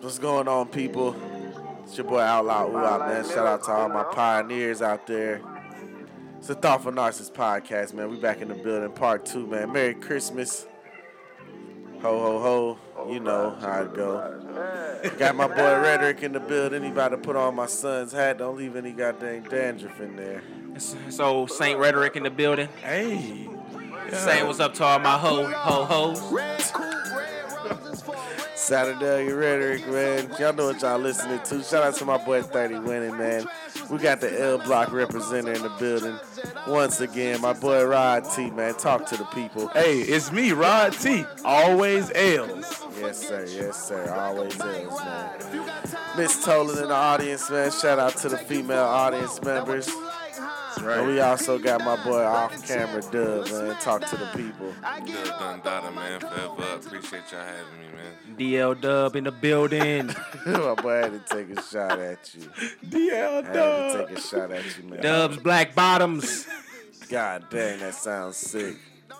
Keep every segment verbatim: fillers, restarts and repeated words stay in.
What's going on, people? It's your boy Outlaw Uwap, man. Shout out to all my pioneers out there. It's the Thoughtful Narcissist podcast, man. We back in the building, part two, man. Merry Christmas. Ho, ho, ho. You know how it go. Got my boy Rhetoric in the building. He about to put on my son's hat. Don't leave any goddamn dandruff in there. So, Saint Rhetoric in the building. Hey. Yeah. Saying what's up to all my ho, ho, hoes. Saturday Rhetoric, man. Y'all know what y'all listening to. Shout out to my boy thirty Winning, man. We got the L Block representative in the building. Once again, my boy Rod T, man. Talk to the people. Hey, it's me, Rod T. Always L's. Yes, sir. Yes, sir. Always L's, man. Miss Tolan in the audience, man. Shout out to the female audience members. Right. And we also got my boy off-camera Dub, man. Talk to the people. Dub Dundada, man. Forever. Appreciate y'all having me, man. D L Dub in the building. My boy had to take a shot at you. D L Dub. Had to take a shot at you, man. Dub's Black Bottoms. God dang, that sounds sick.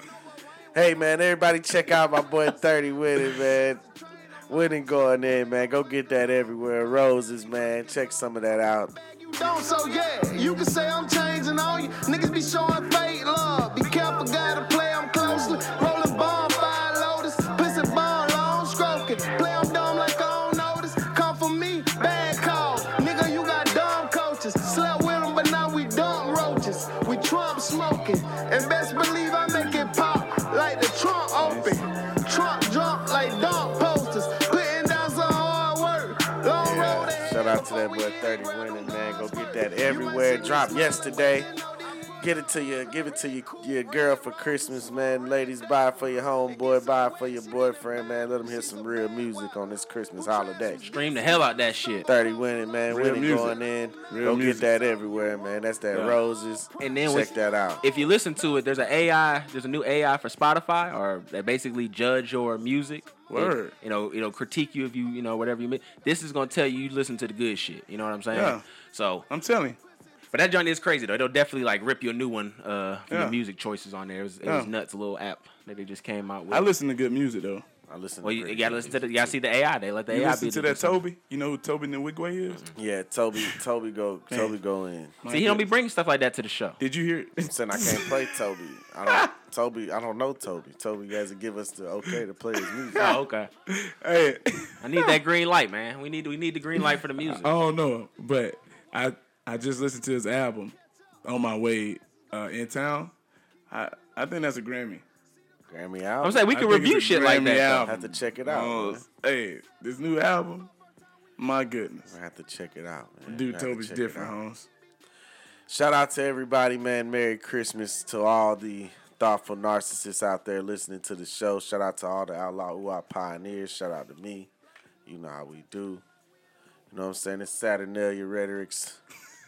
Hey, man, everybody check out my boy thirty Winning, man. Winning going in, man. Go get that everywhere. Roses, man. Check some of that out. Don't so yeah, you can say I'm changing on you. Niggas be showing fake love. Be careful, gotta play them closely. Rolling bomb, fire lotus. Pussy bomb, long stroking. Play them dumb like I don't notice. Come for me, bad call. Nigga, you got dumb coaches. Slept with them, but now we dumb roaches. We Trump smoking. And best believe I make it pop like the trunk open. Trump drunk like dump posters. Putting down some hard work. Long Yeah. road ahead. Shout out to that boy thirty Winning, man. Go get that everywhere. Dropped yesterday. Get it to your, give it to your, your girl for Christmas, man. Ladies, buy it for your homeboy, buy it for your boyfriend, man. Let them hear some real music on this Christmas holiday. Stream the hell out that shit. thirty Winning, man. Real Winning music. going in. Real Go music. get that everywhere, man. That's that Yeah. Roses. And then check with- that out. If you listen to it, there's an A I, there's a new A I for Spotify, or they basically judge your music. Word. It, you know, you know, critique you if you, you know, whatever you make. This is gonna tell you you listen to the good shit. You know what I'm saying? Yeah. So, I'm telling you. but that joint is crazy though. It'll definitely like rip you a new one uh, for Yeah. your music choices on there. It was, it Yeah. was nuts. A little app that they just came out with. I listen to good music, though. I listen Well, to you, great you gotta listen to the, music. you gotta see the A I. They let the You A I listen be to the- that Toby? You know who Toby Nwigwe is? Yeah, Toby, Toby go, Man. Toby go in. My See, he don't be goodness. bringing stuff like that to the show. Did you hear it? Saying I can't play Toby. I don't, Toby, I don't know Toby. Toby has to give us the okay to play his music. Oh, okay. Hey, I need that green light, man. We need we need the green light for the music. I don't know, but I I just listened to his album on my way uh, in town. I I think that's a Grammy. Grammy out. I'm saying we I can think review it's a shit like Grammy that. though. album. have to check it out. Oh, man. hey, this new album, my goodness. I have to check it out, man. Dude, I have to Toby's check it different, out. Holmes. Shout out to everybody, man. Merry Christmas to all the thoughtful narcissists out there listening to the show. Shout out to all the Outlaw Uwap pioneers. Shout out to me. You know how we do. You know what I'm saying? It's Saturnalia Rhetoric's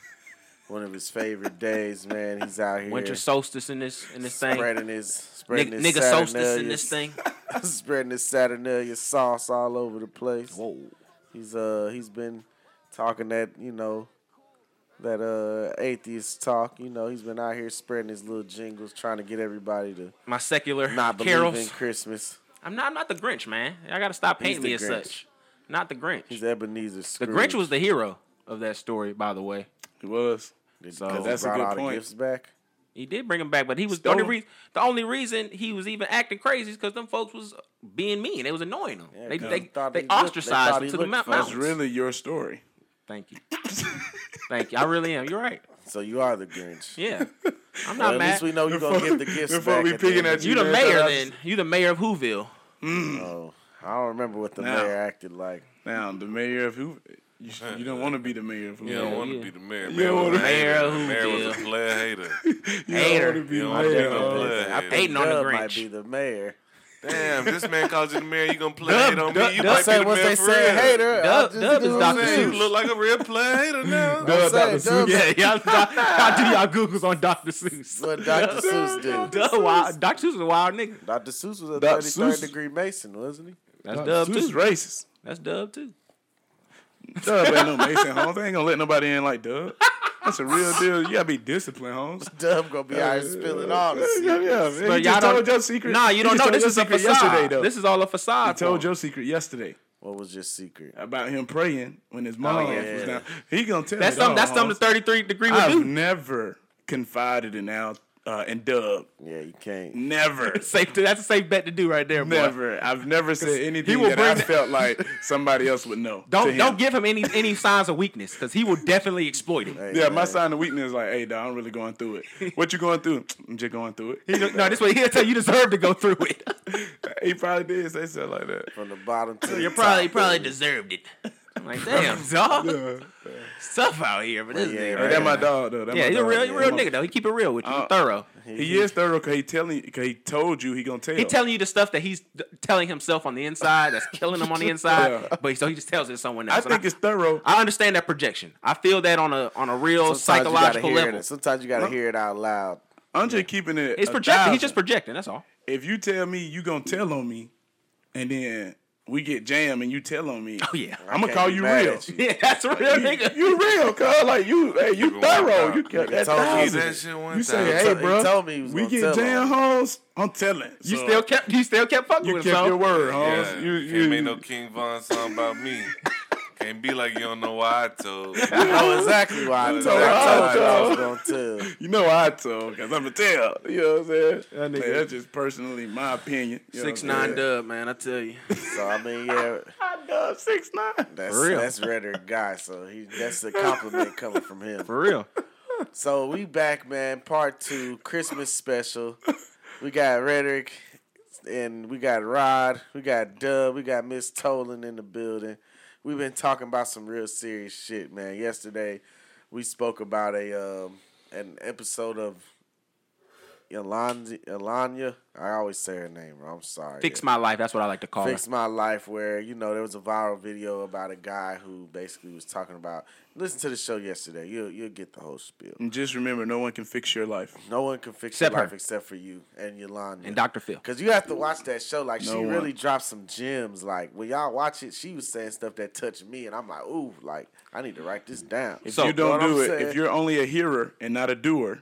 one of his favorite days, man. He's out here Winter solstice in this in this thing. spreading his spreading Nigga, his nigga solstice in this Saturnalia- thing. spreading his Saturnalia sauce all over the place. Whoa. He's uh he's been talking that, you know, that uh atheist talk. You know, he's been out here spreading his little jingles, trying to get everybody to My secular not believe carols. in Christmas. I'm not I'm not the Grinch, man. I gotta stop He's painting the me as Grinch. such. Not the Grinch. He's Ebenezer The Scrooge. Grinch was the hero of that story, by the way. It was. So Because that's he a brought good all the point. gifts back. he did bring him back, but he was the Stole only him. reason. The only reason he was even acting crazy is because them folks was being mean. They was annoying him. Yeah, they 'cause they, he thought they he looked- they ostracized thought him he to the looked mount- fine. That's mountains. really your story. Thank you. Thank you. I really am. You're right. So you are the Grinch. Yeah. I'm Well, not at mad. least we know you're gonna Before- give the gifts before back. we at the picking end at of You the the man, mayor that- then. You the mayor of Whoville. Oh, I don't remember what the Now. mayor acted like. Now, the mayor of who? You, sh- you don't want to be the mayor of who? You don't Yeah, want to yeah. be the mayor. You Mayor don't was wanna a be hater. mayor The who mayor was deal. a player hater. You Hater. don't want to be You the don't wanna be mayor. no Holmes. blood. I hating on the Dub Grinch. might be the mayor. Damn, this man calls you the mayor. You gonna play Dub- hate on Dub- me? You Dub might be Say the once mayor they for say real. hater, I'll Dub- just Dub do is what Doctor I'm Man, saying. you look like a real player hater now. I'm Dub, saying, Doctor Dub- Seuss. Yeah, y'all, y'all do y'all Googles on Doctor Seuss. What Doctor Seuss do? Duh, wild, Doctor Seuss is a wild nigga. Doctor Seuss was a Doctor thirty-third Seuss- degree Mason, wasn't he? That's Doctor Dub Seuss too. is racist. That's Dub too. Dub ain't no Mason, Holmes. They ain't gonna let nobody in like Dub. That's a real deal. You gotta be disciplined, Holmes. Dub gonna be out here spilling all the Yeah, secrets. yeah, man. But You y'all just don't- told your secret. Nah, you don't just know. told This your is a secret facade. yesterday, though. This is all a facade. You told for him. your secret yesterday. What was your secret? About him praying when his mom yeah. was down. He gonna tell That's it something. all, That's something the Holmes. thirty-three degree would I've do. never confided in Al uh, and Dub. Yeah, you can't. Never. Safe. To, that's a safe bet to do right there, boy. Never. I've never said anything will that bring I that- felt like somebody else would know. to Don't him. don't give him any any signs of weakness because he will definitely exploit it. Hey, Yeah, my man. sign of weakness is like, hey, dog, I'm really going through it. What you going through? I'm just going through it. He don't- no, this way he'll tell you deserve to go through it. He probably did say something like that. From the bottom to You the probably top, probably baby. deserved it. I'm like, damn, dog. Stuff out here, but this Yeah, nigga. right. Hey, that's my dog, though. That Yeah, my he's a dog. real, he's a real Yeah. nigga though. He keep it real with you, Uh, thorough. He is thorough because he telling, cause he told you he gonna tell. He telling you the stuff that he's d- telling himself on the inside, that's killing him on the inside. Yeah. But so he just tells it to someone I else. And think it's thorough. I understand that projection. I feel that on a on a real Sometimes you gotta psychological hear level. It. Sometimes you gotta hear it out loud. I'm just keeping it. He's a projecting. thousand. He's just projecting. That's all. If you tell me you gonna tell on me, and then we get jammed and you tell on me, Oh yeah, I'm gonna can't call be you mad real. at you. yeah, that's a real nigga. You real, cuz like you, hey, you Nigga thorough. walk You out. got Nigga that told me thousand. that shit one You say, time. hey, He told- he bro, told me he was we gonna get tell jam on. homes. I'm telling. You So, still kept. You still kept fucking you with kept him. your So. word, Holmes. Yeah, You, can't you, make no King Von song about me. Can't be like you don't know why I told. You know exactly why I You told, know I told why I you I was told. gonna tell. you know I told, because I'm going to tell. You know what I'm saying? That nigga- Man, that's just personally my opinion. You know Six what I'm nine saying? dub, man. I tell you. So I mean, yeah, I dub six nine. that's For real. that's rhetoric guy. So he that's a compliment coming from him. For real. So we back, man. Part two, Christmas special. We got rhetoric, and we got Rod, we got Dub, we got Miss Tolan in the building. We've been talking about some real serious shit, man. Yesterday, we spoke about a um, an episode of Yolanda, Yolanda. I always say her name wrong. I'm sorry. Fix my life. That's what I like to call Fix it. My Life, where, you know, there was a viral video about a guy who basically was talking about, listen to the show yesterday. You'll, you'll get the whole spiel. And just remember, no one can fix your life. No one can fix Except your her. life except for you and Yolanda. And Doctor Phil. Because you have to watch that show. Like, No she one. really dropped some gems. Like, when y'all watch it, she was saying stuff that touched me. And I'm like, ooh, like, I need to write this down. If So, you don't what I'm do it, saying- if you're only a hearer and not a doer,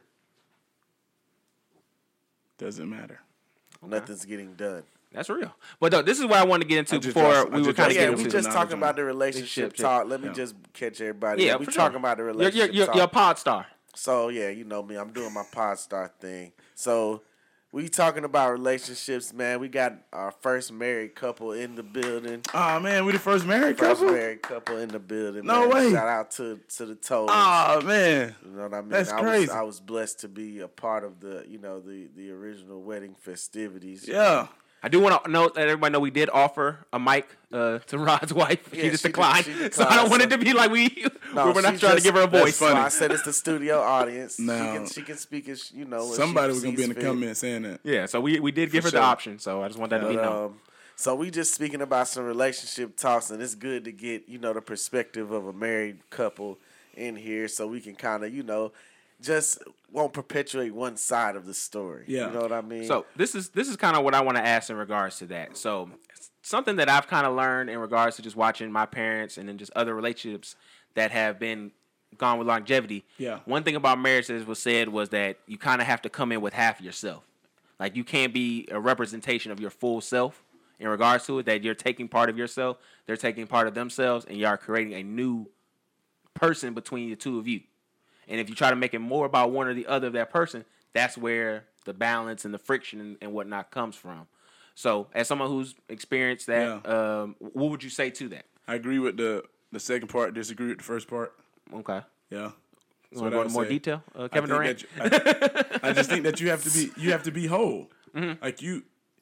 doesn't matter. Nothing's getting done. That's real. But though, this is what I wanted to get into I just before dropped- I we were just kind of dropped Yeah, getting we some into. just knowledge talking on about it. the relationship Ship, ship. talk. Let me Yeah. just catch everybody. Yeah, we for talking sure. about the You're, relationship you're, you're, talk. you're a pod star. So yeah, you know me. I'm doing my pod star thing. So we talking about relationships, man. We got our first married couple in the building. Oh man, we the first married First couple. married couple in the building. No man. way. Shout out to to the toes. Oh man, You know what I mean? That's I crazy. Was, I was blessed to be a part of the, you know, the the original wedding festivities. yeah. I do want to note that everybody know we did offer a mic uh, to Rod's wife. Yeah, she just she did- declined. she So I declined, don't want so- it to be like we No, we were not she trying just- to give her a that's voice. So funny. I said it's the studio audience. No. She can she can speak as you know. when Somebody she was gonna be in the sees fit. comments saying that. Yeah, so we, we did give her sure. the option. So I just want that to be But, known. um, so we just speaking about some relationship talks, and it's good to get, you know, the perspective of a married couple in here, so we can kind of, you know, just won't perpetuate one side of the story. Yeah. You know what I mean? So this is this is kind of what I want to ask in regards to that. So something that I've kind of learned in regards to just watching my parents and then just other relationships that have been gone with longevity. Yeah. One thing about marriage that was said was that you kind of have to come in with half of yourself. Like you can't be a representation of your full self in regards to it. That you're taking part of yourself, they're taking part of themselves, and you are creating a new person between the two of you. And if you try to make it more about one or the other of that person, that's where the balance and the friction and, and whatnot comes from. So, as someone who's experienced that, Yeah. um, what would you say to that? I agree with the the second part. Disagree with the first part. Okay. Yeah. You want to go into more detail, uh, Kevin I Durant? think that you- I, I just think that you have to be you have to be whole. Mm-hmm. Like you,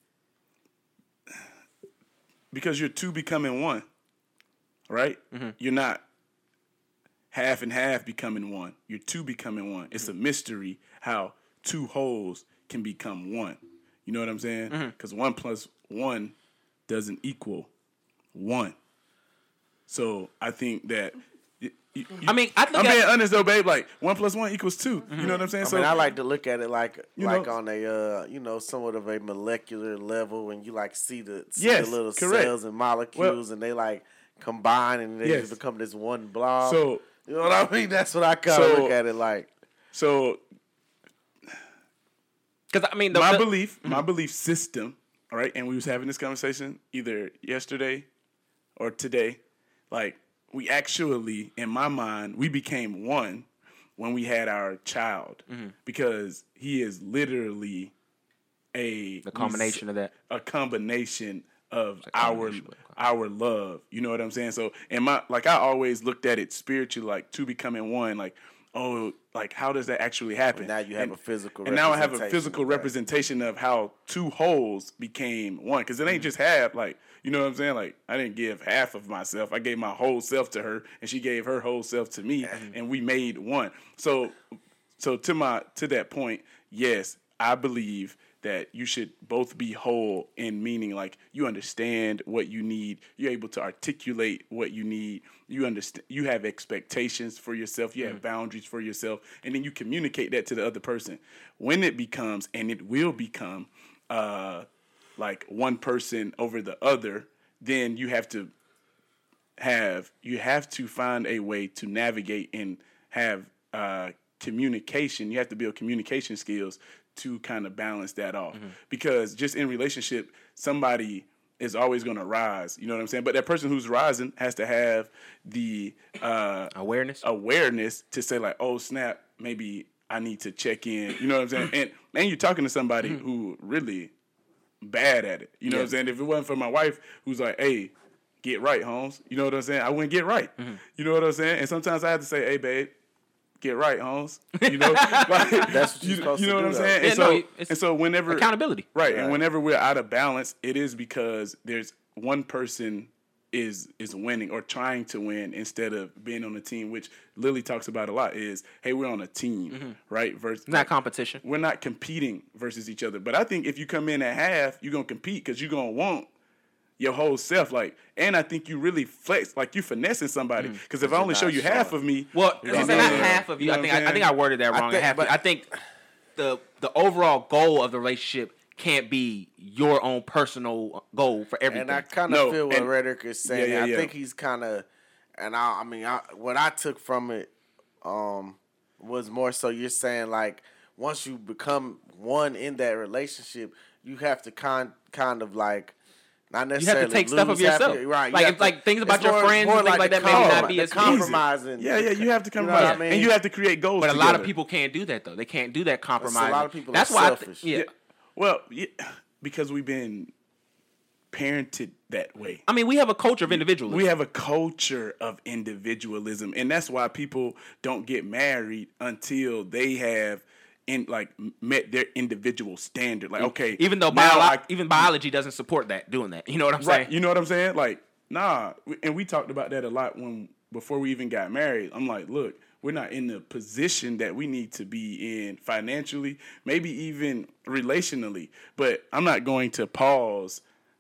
because you're two becoming one, right? Mm-hmm. You're not half and half becoming one. You're two becoming one. It's a mystery how two wholes can become one. You know what I'm saying? Mm-hmm. Because one plus one doesn't equal one. So I think that. y- y- y- I mean, I look I'm at- being honest though, babe. Like one plus one equals two. You know what I'm saying? I so mean, I like to look at it like You like know- on a uh, you know, somewhat of a molecular level, when you like see the see Yes, the little correct. cells and molecules, and they like combine and they Yes. just become this one blob. So you know what I mean? That's what I kind of So- look at it like. so Because I mean, the, my the- belief, my belief system, all right, and we was having this conversation either yesterday or today, like we actually, in my mind, we became one when we had our child Mm-hmm. because he is literally a The combination of that. a combination of a our combination, okay. our love. You know what I'm saying? So, in my like, I always looked at it spiritually, like two becoming one. Like, oh, like how does that actually happen? Now you have and, a physical and now I have a representation physical of that. representation of how two wholes became one. Because it ain't just half. Like, you know what I'm saying? Like, I didn't give half of myself. I gave my whole self to her, and she gave her whole self to me, and we made one. So, so to my to that point, yes, I believe that you should both be whole in meaning like you understand what you need, you're able to articulate what you need, you understand, you have expectations for yourself, you have boundaries for yourself, and then you communicate that to the other person. When it becomes, and it will become, uh, like one person over the other, then you have to have you have to find a way to navigate and have uh, communication. You have to build communication skills to kind of balance that off. Mm-hmm. Because just in relationship, somebody is always going to rise. You know what I'm saying? But that person who's rising has to have the uh, Awareness. awareness to say like, oh snap, maybe I need to check in. You know what I'm saying? And and you're talking to somebody Mm-hmm. who really bad at it. You know what I'm saying? If it wasn't for my wife who's like, hey, get right, Holmes. You know what I'm saying? I wouldn't get right. Mm-hmm. You know what I'm saying? And sometimes I have to say, hey, babe, get right, Holmes. You know, like, That's what you're you, supposed you know to what do, I'm though. saying? Yeah, and no, so, it's and so whenever accountability. right, Right. and whenever we're out of balance, it is because there's one person is is winning or trying to win instead of being on a team, which Lily talks about a lot. Is hey, we're on a team, right? Versus Not competition. we're not competing versus each other. But I think if you come in at half, you're gonna compete because you're gonna want your whole self. Like, and I think you really flex, like you finessing somebody. Because if I you're only show not you half showing. of me, Well, you it's know, not yeah. half of you. You know I think what I'm I, I think I worded that I wrong. think- half. but- I think the the overall goal of the relationship can't be your own personal goal for everything. And I kind of No, feel what and- Rhetoric is saying. Yeah, yeah, I yeah. think he's kind of, and I, I mean, I, what I took from it um, was more so you're saying like once you become one in that relationship, you have to kind kind of like not you necessarily have to take stuff of lose half yourself. your- right? you Like have if, like things about it's your more- friends more and things like the that maybe not com- be the as easy. compromising. Yeah, yeah, you have to You know compromise, what I mean? and you have to create goals. But a lot of together. people can't do that though. They can't do that compromise. lot of people That's are why. I selfish. th- yeah. Yeah. Well, yeah, because we've been parented that way. I mean, we have a culture of individualism. We have a culture of individualism, and that's why people don't get married until they have in like met their individual standard. Like, okay, even though now bio- I- even biology doesn't support that, doing that. You know what I'm right, saying? you know what I'm saying? Like, nah, and we talked about that a lot when before we even got married. I'm like, look, we're not in the position that we need to be in financially, maybe even relationally, but I'm not going to pause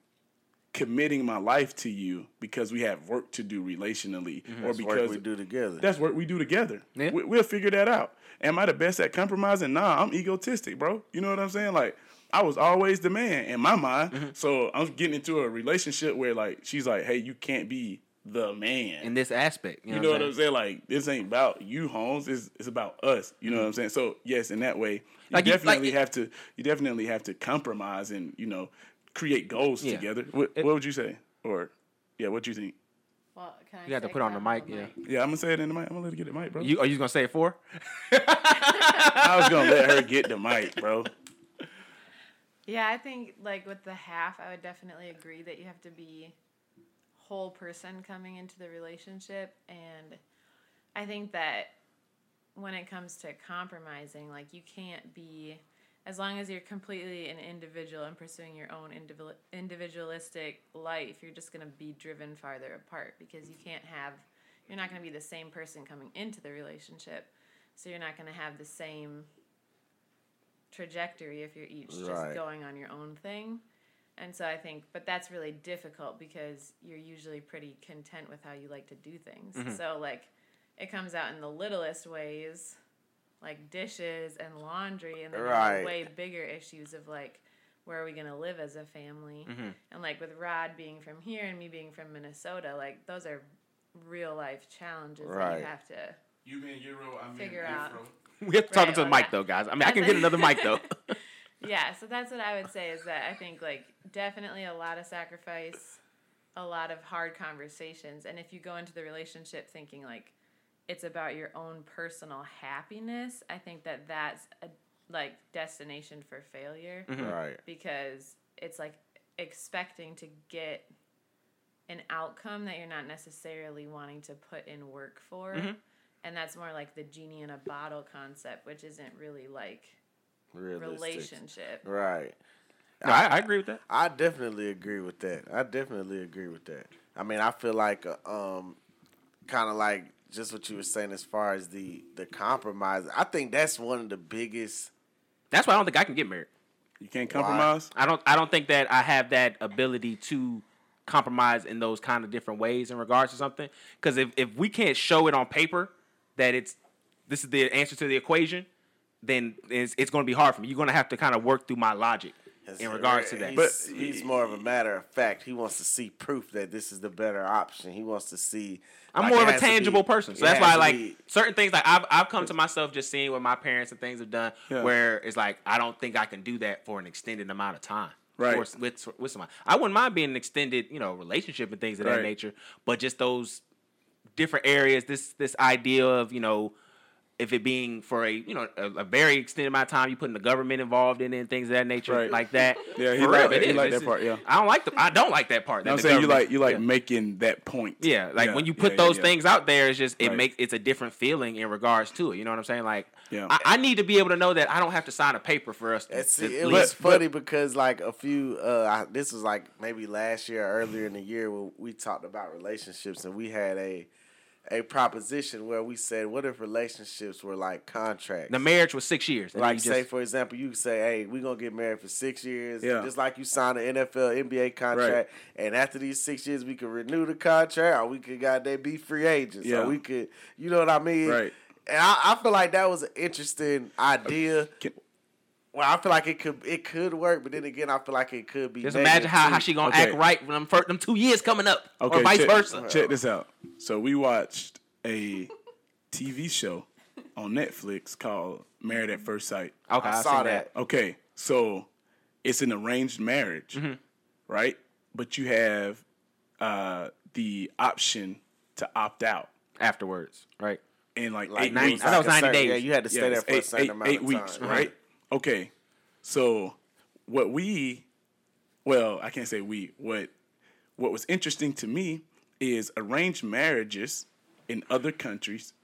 committing my life to you because we have work to do relationally or That's because work we do together. that's work we do together. Yeah. We, we'll figure that out. Am I the best at compromising? Nah, I'm egotistic, bro. You know what I'm saying? Like, I was always the man in my mind. So I'm getting into a relationship where, like, she's like, hey, you can't be the man. In this aspect, you know, You know what what I'm saying? Like, this ain't about you, Holmes. It's, it's about us. You know what I'm saying? So yes, in that way, you Like, you- like definitely it- have to. You definitely have to compromise and you know create goals Yeah. together. What, It- what would you say? Or yeah, what you think? Well, can I You have to say put on the that mic, yeah. Yeah, I'm gonna say it in the mic. I'm gonna let her get the mic, bro. You are you gonna say it for? I was gonna let her get the mic, bro. Yeah, I think like with the half, I would definitely agree that you have to be whole person coming into the relationship, and I think that when it comes to compromising, like you can't be, as long as you're completely an individual and pursuing your own individual individualistic life, you're just going to be driven farther apart because you can't have, you're not going to be the same person coming into the relationship, so you're not going to have the same trajectory if you're each just Right. going on your own thing. And so I think, but that's really difficult because you're usually pretty content with how you like to do things. So like it comes out in the littlest ways, like dishes and laundry, and then Right. there's way bigger issues of like, where are we going to live as a family? And like with Rod being from here and me being from Minnesota, like those are real life challenges that Right. you have to You mean Euro? I mean figure out. We have to talk Right, into the well, mic that- though, guys. I mean, I can get another mic though. Yeah, so that's what I would say is that I think like definitely a lot of sacrifice a lot of hard conversations. And if you go into the relationship thinking like it's about your own personal happiness, I think that that's a like destination for failure. Mm-hmm. Right. Because it's like expecting to get an outcome that you're not necessarily wanting to put in work for. Mm-hmm. And that's more like the genie in a bottle concept, which isn't really like Realistic. relationship. Right. No, I, I agree with that. I definitely agree with that. I definitely agree with that. I mean, I feel like, uh, um, kind of like just what you were saying as far as the the compromise. I think that's one of the biggest. That's why I don't think I can get married. You can't compromise. I don't. I don't think that I have that ability to compromise in those kind of different ways in regards to something. Because if, if we can't show it on paper that it's this is the answer to the equation, then it's, it's going to be hard for me. You're going to have to kind of work through my logic in regards to that. He's, But- he's more of a matter of fact. He wants to see proof that this is the better option. He wants to see. I'm like, more it of a has to tangible be- person, so it that's has why to like be- certain things like I've I've come to myself just seeing what my parents and things have done, Yeah. where it's like I don't think I can do that for an extended amount of time. Right. For, with with someone, I wouldn't mind being an extended, you know, relationship and things of that Right. nature, but just those different areas. This this idea of you know. If it being for a you know a, a very extended amount of time, you putting the government involved in it and things of that nature Right. like that. Yeah, he For like real, that- it he is. like It's that part, just- yeah. I don't like the I don't like that part. that I'm the saying you government- like you like yeah. making that point. Yeah, like Yeah, when you put yeah, those yeah. things out there, it's just it Right. makes it's a different feeling in regards to it. You know what I'm saying? Like, Yeah. I, I need to be able to know that I don't have to sign a paper for us to. And see, to it leave. was But- funny because like a few, uh, I, this was like maybe last year or earlier in the year when we talked about relationships and we had a a proposition where we said, what if relationships were like contracts? The marriage was six years. and Like, you say, just- for example, you say, hey, we're going to get married for six years. Yeah. Just like you sign an N F L, N B A contract. And after these six years, we could renew the contract or we could, goddamn, be free agents. Yeah. Or we could, you know what I mean? Right. And I, I feel like that was an interesting idea. Can- Well, I feel like it could it could work, but then again, I feel like it could be. just negative, imagine how, too. how she gonna Okay. act right when them, fir- them two years coming up, Okay, or vice check, versa. Check this out. So we watched a T V show on Netflix called Married at First Sight. Okay, I I saw saw that. that. Okay, so it's an arranged marriage, Mm-hmm. right? But you have uh, the option to opt out afterwards, right? in like, Like eight ninety- weeks. I thought it was a ninety certain- days. Yeah, you had to stay Yeah, there it's for a eight, certain eight- amount eight of weeks, time. right? Okay, so what we, well, I can't say we. What what was interesting to me is arranged marriages in other countries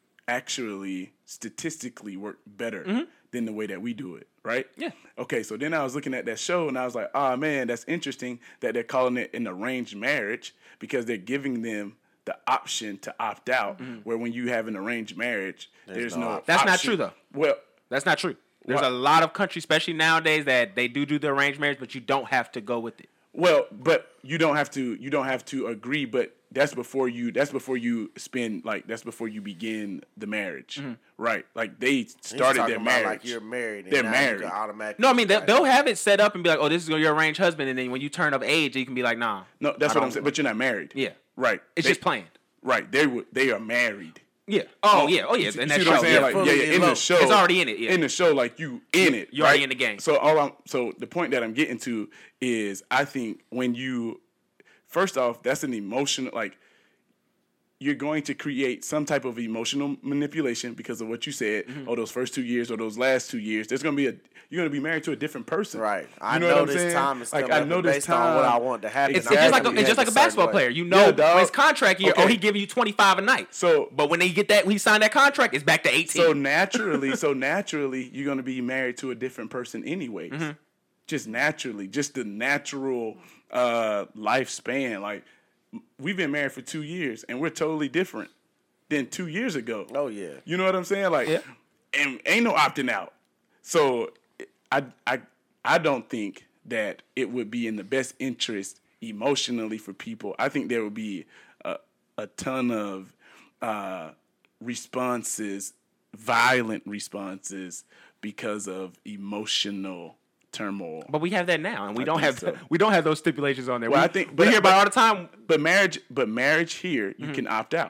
actually statistically work better than the way that we do it, right? Yeah. Okay, so then I was looking at that show and I was like, oh man, that's interesting that they're calling it an arranged marriage because they're giving them the option to opt out, where when you have an arranged marriage, there's, no no, option. That's not option. true, though. Well, That's not true. There's Why? a lot of countries, especially nowadays, that they do do the arranged marriage, but you don't have to go with it. Well, but you don't have to. You don't have to agree. But that's before you. That's before you spend. Like that's before you begin the marriage, right? Like they He's started talking their about marriage. like you're married. And They're now married. You can automatically No, I mean they, like- they'll have it set up and be like, "Oh, this is your arranged husband," and then when you turn up age, you can be like, "Nah." no, that's I what I'm don't- saying. But you're not married. Yeah, Right. it's They- just planned. right. They were. They are married. Yeah. Oh yeah. Oh yeah. You see- And you that see what I'm show. saying? Yeah. Like, fully yeah, yeah, in the eloped. show, It's already in it, yeah. In the show, like you in it. you're already right? in the game. So all I'm. So the point that I'm getting to is, I think when you, first off, that's an emotional like. You're going to create some type of emotional manipulation because of what you said, Mm-hmm. or those first two years, or those last two years. There's going to be a. You're going to be married to a different person. Right. I You know, know, what I'm this saying? time is like coming I up know and this based time. on what I want to happen. It's, I'm it's just like gonna a, it's behave just like a certain basketball way. player. You know, Yeah, dog. his contract year. Okay. Oh, he giving you twenty five a night. So But when they get that, when he signed that contract, it's back to eighteen. So naturally, so naturally, you're gonna be married to a different person anyways. Mm-hmm. Just naturally, just the natural uh, lifespan. Like we've been married for two years, and we're totally different than two years ago. Oh yeah. You know what I'm saying? Like, Yeah. and ain't no opting out. So I I I don't think that it would be in the best interest emotionally for people. I think there would be a, a ton of uh, responses, violent responses, because of emotional turmoil. But we have that now, and we I don't think have so. we don't have those stipulations on there. Well, we, I think- we but- hear about but- it all the time. But marriage, but marriage here, you Mm-hmm. can opt out.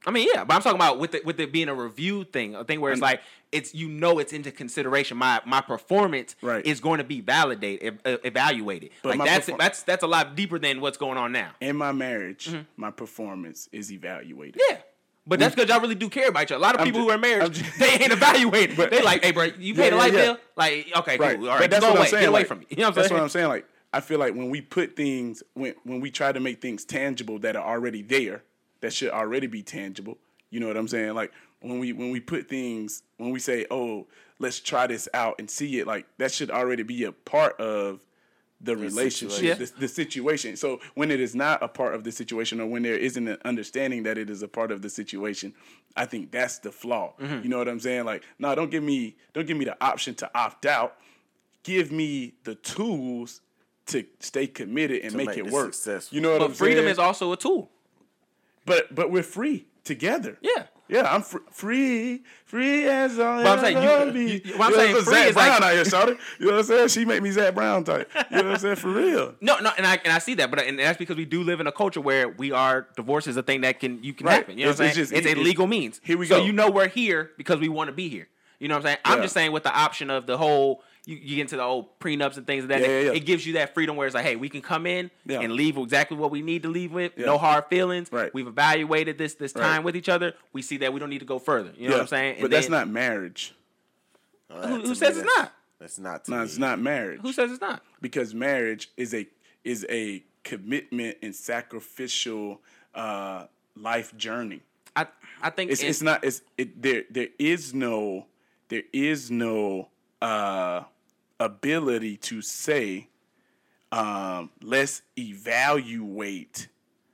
I mean, yeah, but I'm talking about with it with it being a review thing, a thing where it's like it's you know it's into consideration. My my performance Right. is going to be validated, e- evaluated. But like my that's perfor- that's that's a lot deeper than what's going on now. In my marriage, my performance is evaluated. Yeah. But that's because y'all really do care about each other. A lot of I'm people ju- who are married, I'm ju- they ain't evaluated. But- they like, hey, bro, you Yeah, pay the yeah, light yeah. bill? Like, okay, cool. Right. All right, But that's go what away. I'm saying. Get away like, from me. You know what I'm that's saying? what I'm saying. Like, I feel like when we put things, when when we try to make things tangible that are already there, that should already be tangible. You know what I'm saying? Like when we when we put things, when we say, oh, let's try this out and see it, like that should already be a part of the, relationship, situation. the, the situation. So when it is not a part of the situation, or when there isn't an understanding that it is a part of the situation, I think that's the flaw. Mm-hmm. You know what I'm saying? Like, no, don't give me don't give me the option to opt out. Give me the tools to stay committed and To make, make it this work. successful. You know what But I'm freedom saying? is also a tool. But but we're free together. Yeah. Yeah, I'm fr- free, free as all. But I'm saying you- you- you- what I'm saying free Zach is Brown like- out here, shawty. You know what I'm saying? She make me Zach Brown type. You know what I'm saying? For real. No, no, and I and I see that, but and that's because we do live in a culture where we are divorce is a thing that can you can Right. happen. You know what I'm It's- saying? it's It's, just- a it's- legal means. here we so go. you know we're here because we want to be here. You know what I'm saying? I'm Yeah. just saying with the option of the whole you, you get into the whole prenups and things of that. Yeah, yeah, yeah. It gives you that freedom where it's like, hey, we can come in Yeah. and leave exactly what we need to leave with. Yeah. No hard feelings. Right. We've evaluated this this time Right. with each other. We see that we don't need to go further. You know what I'm saying? But And that's then- not marriage. Uh, Who- to who me, says it's that's- not? That's not. To No, me. it's not marriage. Who says it's not? Because marriage is a is a commitment and sacrificial uh, life journey. I I think It's in- it's not it's it there there is no there is no uh, ability to say um, let's evaluate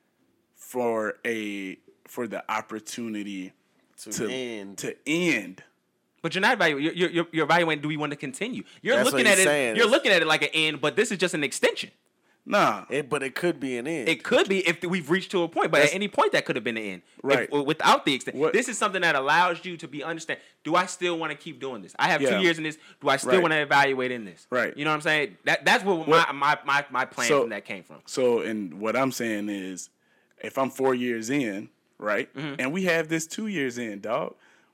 for a for the opportunity To to end. to end. But you're not evaluating. You're, you're, you're evaluating. Do we want to continue? You're That's looking what at he's it. saying. You're It's- looking at it like an end, but this is just an extension. Nah, It, but it could be an end. It could be if we've reached to a point, but That's- at any point that could have been the end. Right. If, without the extent, What- this is something that allows you to be understand. Do I still want to keep doing this? I have Yeah. two years in this. Do I still Right. want to evaluate in this? Right. You know what I'm saying? That that's where my What- my, my my plan So- from that came from. So, and what I'm saying is, if I'm four years in, right, Mm-hmm. and we have this two years in, dog,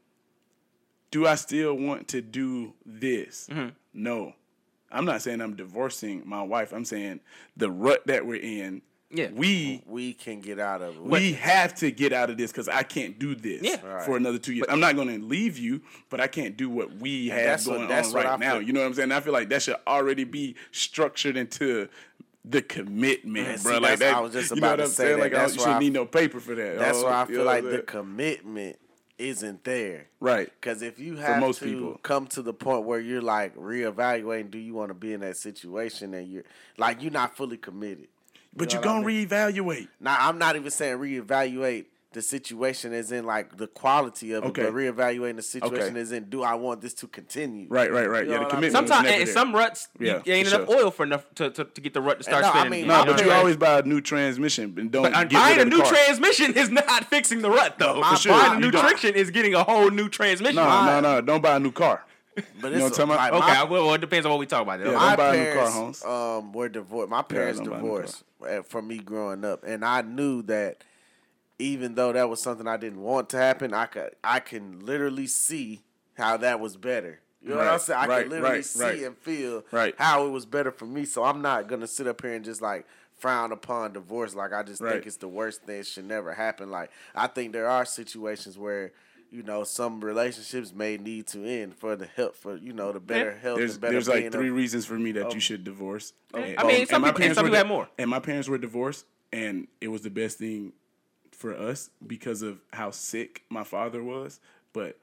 do I still want to do this? Mm-hmm. No. I'm not saying I'm divorcing my wife. I'm saying the rut that we're in, Yeah. we we can get out of it. we have to get out of this because I can't do this Yeah. for Right. another two years. I'm not going to leave you, but I can't do what we have that's what- going that's on what right I now. feel- You know what I'm saying? I feel like that should already be structured into the commitment, And bro. see, like that's- that. I was just you know about what to I'm say saying? that. Like I That's don't- you why shouldn't I- need no paper for that. That's Oh, why I you feel know like what the I'm saying? commitment isn't there. Right. Because if you have most to people. come to the point where you're like reevaluating, do you want to be in that situation, and you're like you're not fully committed. But know you're what I gonna mean? reevaluate. Now I'm not even saying reevaluate the situation as in like the quality of Okay. it, but reevaluating the situation Okay. as in do I want this to continue? Right, right, right. You Yeah, know the what I'm commitment. saying? was Sometimes never in there. some ruts, Yeah, you ain't for enough sure. oil for enough to, to, to get the rut to start no, I spinning. mean, again. No, My but you parents- always buy a new transmission and don't But uh, get buying rid a of the new car. transmission is not fixing the rut, though. my sure. Buying a You new don't- traction is getting a whole new transmission. No, My- no, no. Don't buy a new car. But You know it's what I'm talking like about? Okay, my- well, well, it depends on what we talk about. Yeah, my don't buy a new car, parents Holmes. um, were divorced. My parents don't buy a new divorced uh, from me growing up, and I knew that even though that was something I didn't want to happen, I could I can literally see how that was better. You know what I'm Right, saying? I right, can literally right, see right. and feel Right. how it was better for me. So I'm not gonna sit up here and just like frown upon divorce. Like I just Right. think it's the worst thing. It should never happen. Like I think there are situations where. You know, some relationships may need to end for the help, for you know, the better Yeah. health There's and better there's being like three of, reasons for me that you should divorce. I And- mean, and some my people- and parents some were people have di- more. And my parents were divorced, and it was the best thing for us because of how sick my father was. But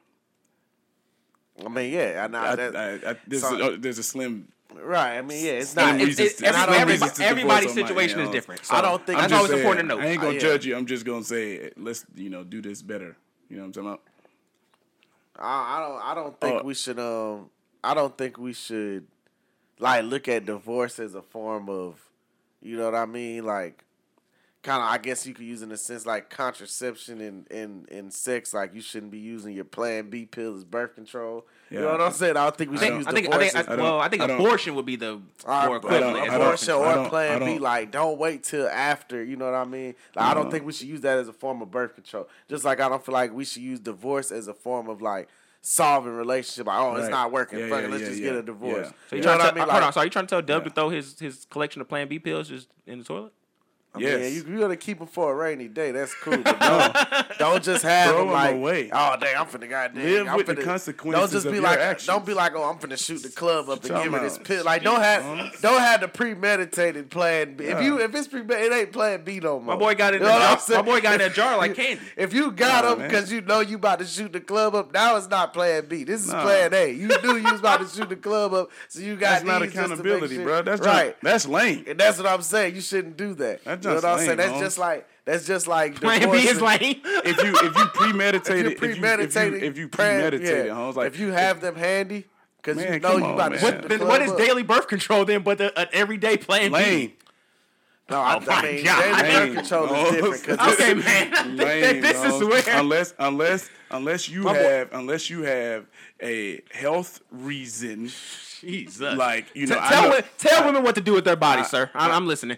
I mean, yeah, I know I, that. I, I, there's, so- a, there's a slim. Right. I mean, yeah, it's Slim not. It's, reasons it's, to- every- I don't every- reasons to everybody's divorce on my situation is end. different. So I don't think- that's I'm just always saying, important to know. I ain't gonna Oh, yeah. judge you. I'm just gonna say let's you know do this better. You know what I'm talking about? I, I don't. I don't think Oh. we should. Um. I don't think we should, like, look at divorce as a form of, you know what I mean, like, kind of, I guess you could use in a sense like contraception in, in, in sex. Like you shouldn't be using your Plan B pill as birth control. Yeah. You know what I'm saying? I don't think we I should think, use I think, I divorce. think, as- I, well, I think I don't- abortion would be the Or, more or, equivalent. I as don't- abortion I or don't- I Plan B, don't- like don't wait till after. You know what I mean? Like, I don't think we should use that as a form of birth control. Just like I don't feel like we should use divorce as a form of like solving relationship. Like, oh, it's Right. not working. Yeah, Fuck yeah, it, let's yeah, just yeah. get a divorce. Yeah. So you You know trying what to I mean? hold on? Like, So are you trying to tell Dub Yeah. to throw his, his collection of Plan B pills just in the toilet? I mean, Yes. yeah, you, you gotta keep them for a rainy day. That's cool. But don't, don't just have Throw them 'em like, away. oh, dang, I'm finna goddamn. Live I'm with the finna, consequences Don't just of be your like, actions. don't be like, oh, I'm finna shoot the club up and Talking give her this about- pill. Like, don't have, don't have the premeditated plan B. If you, if it's premeditated, it ain't Plan B no more. My boy got it in You the know what I'm jar. saying? My boy got in that jar like candy. If you got Nah, them man. because you know you about to shoot the club up, now it's not Plan B. This is Nah. Plan A. You knew you was about to shoot the club up, so you got That's not these just to make accountability, sure- bro. That's right. Just, that's lame. And that's what I'm saying. You shouldn't do that. That's you know just what I'm saying? lame, That's Holmes. just like that's just like Plan B is divorcing- lame. If you if you premeditated, if you if you- premeditated, if you, if you plan- premeditated, yeah. Holmes, like if you have them handy, because you Man, know come you on, about to man. shoot What- the Then club what is up. daily birth control then but the, an everyday Plan B? lame. No, I, Oh my I mean, God. daily birth Lame. control No. is different. Cause Okay, this- man. I think that Lame, this is Holmes. where unless unless unless you My boy- have unless you have a health reason, Jesus. like you know, T- I tell, know wo- tell women what to do with their bodies, I- sir. I'm, I'm listening.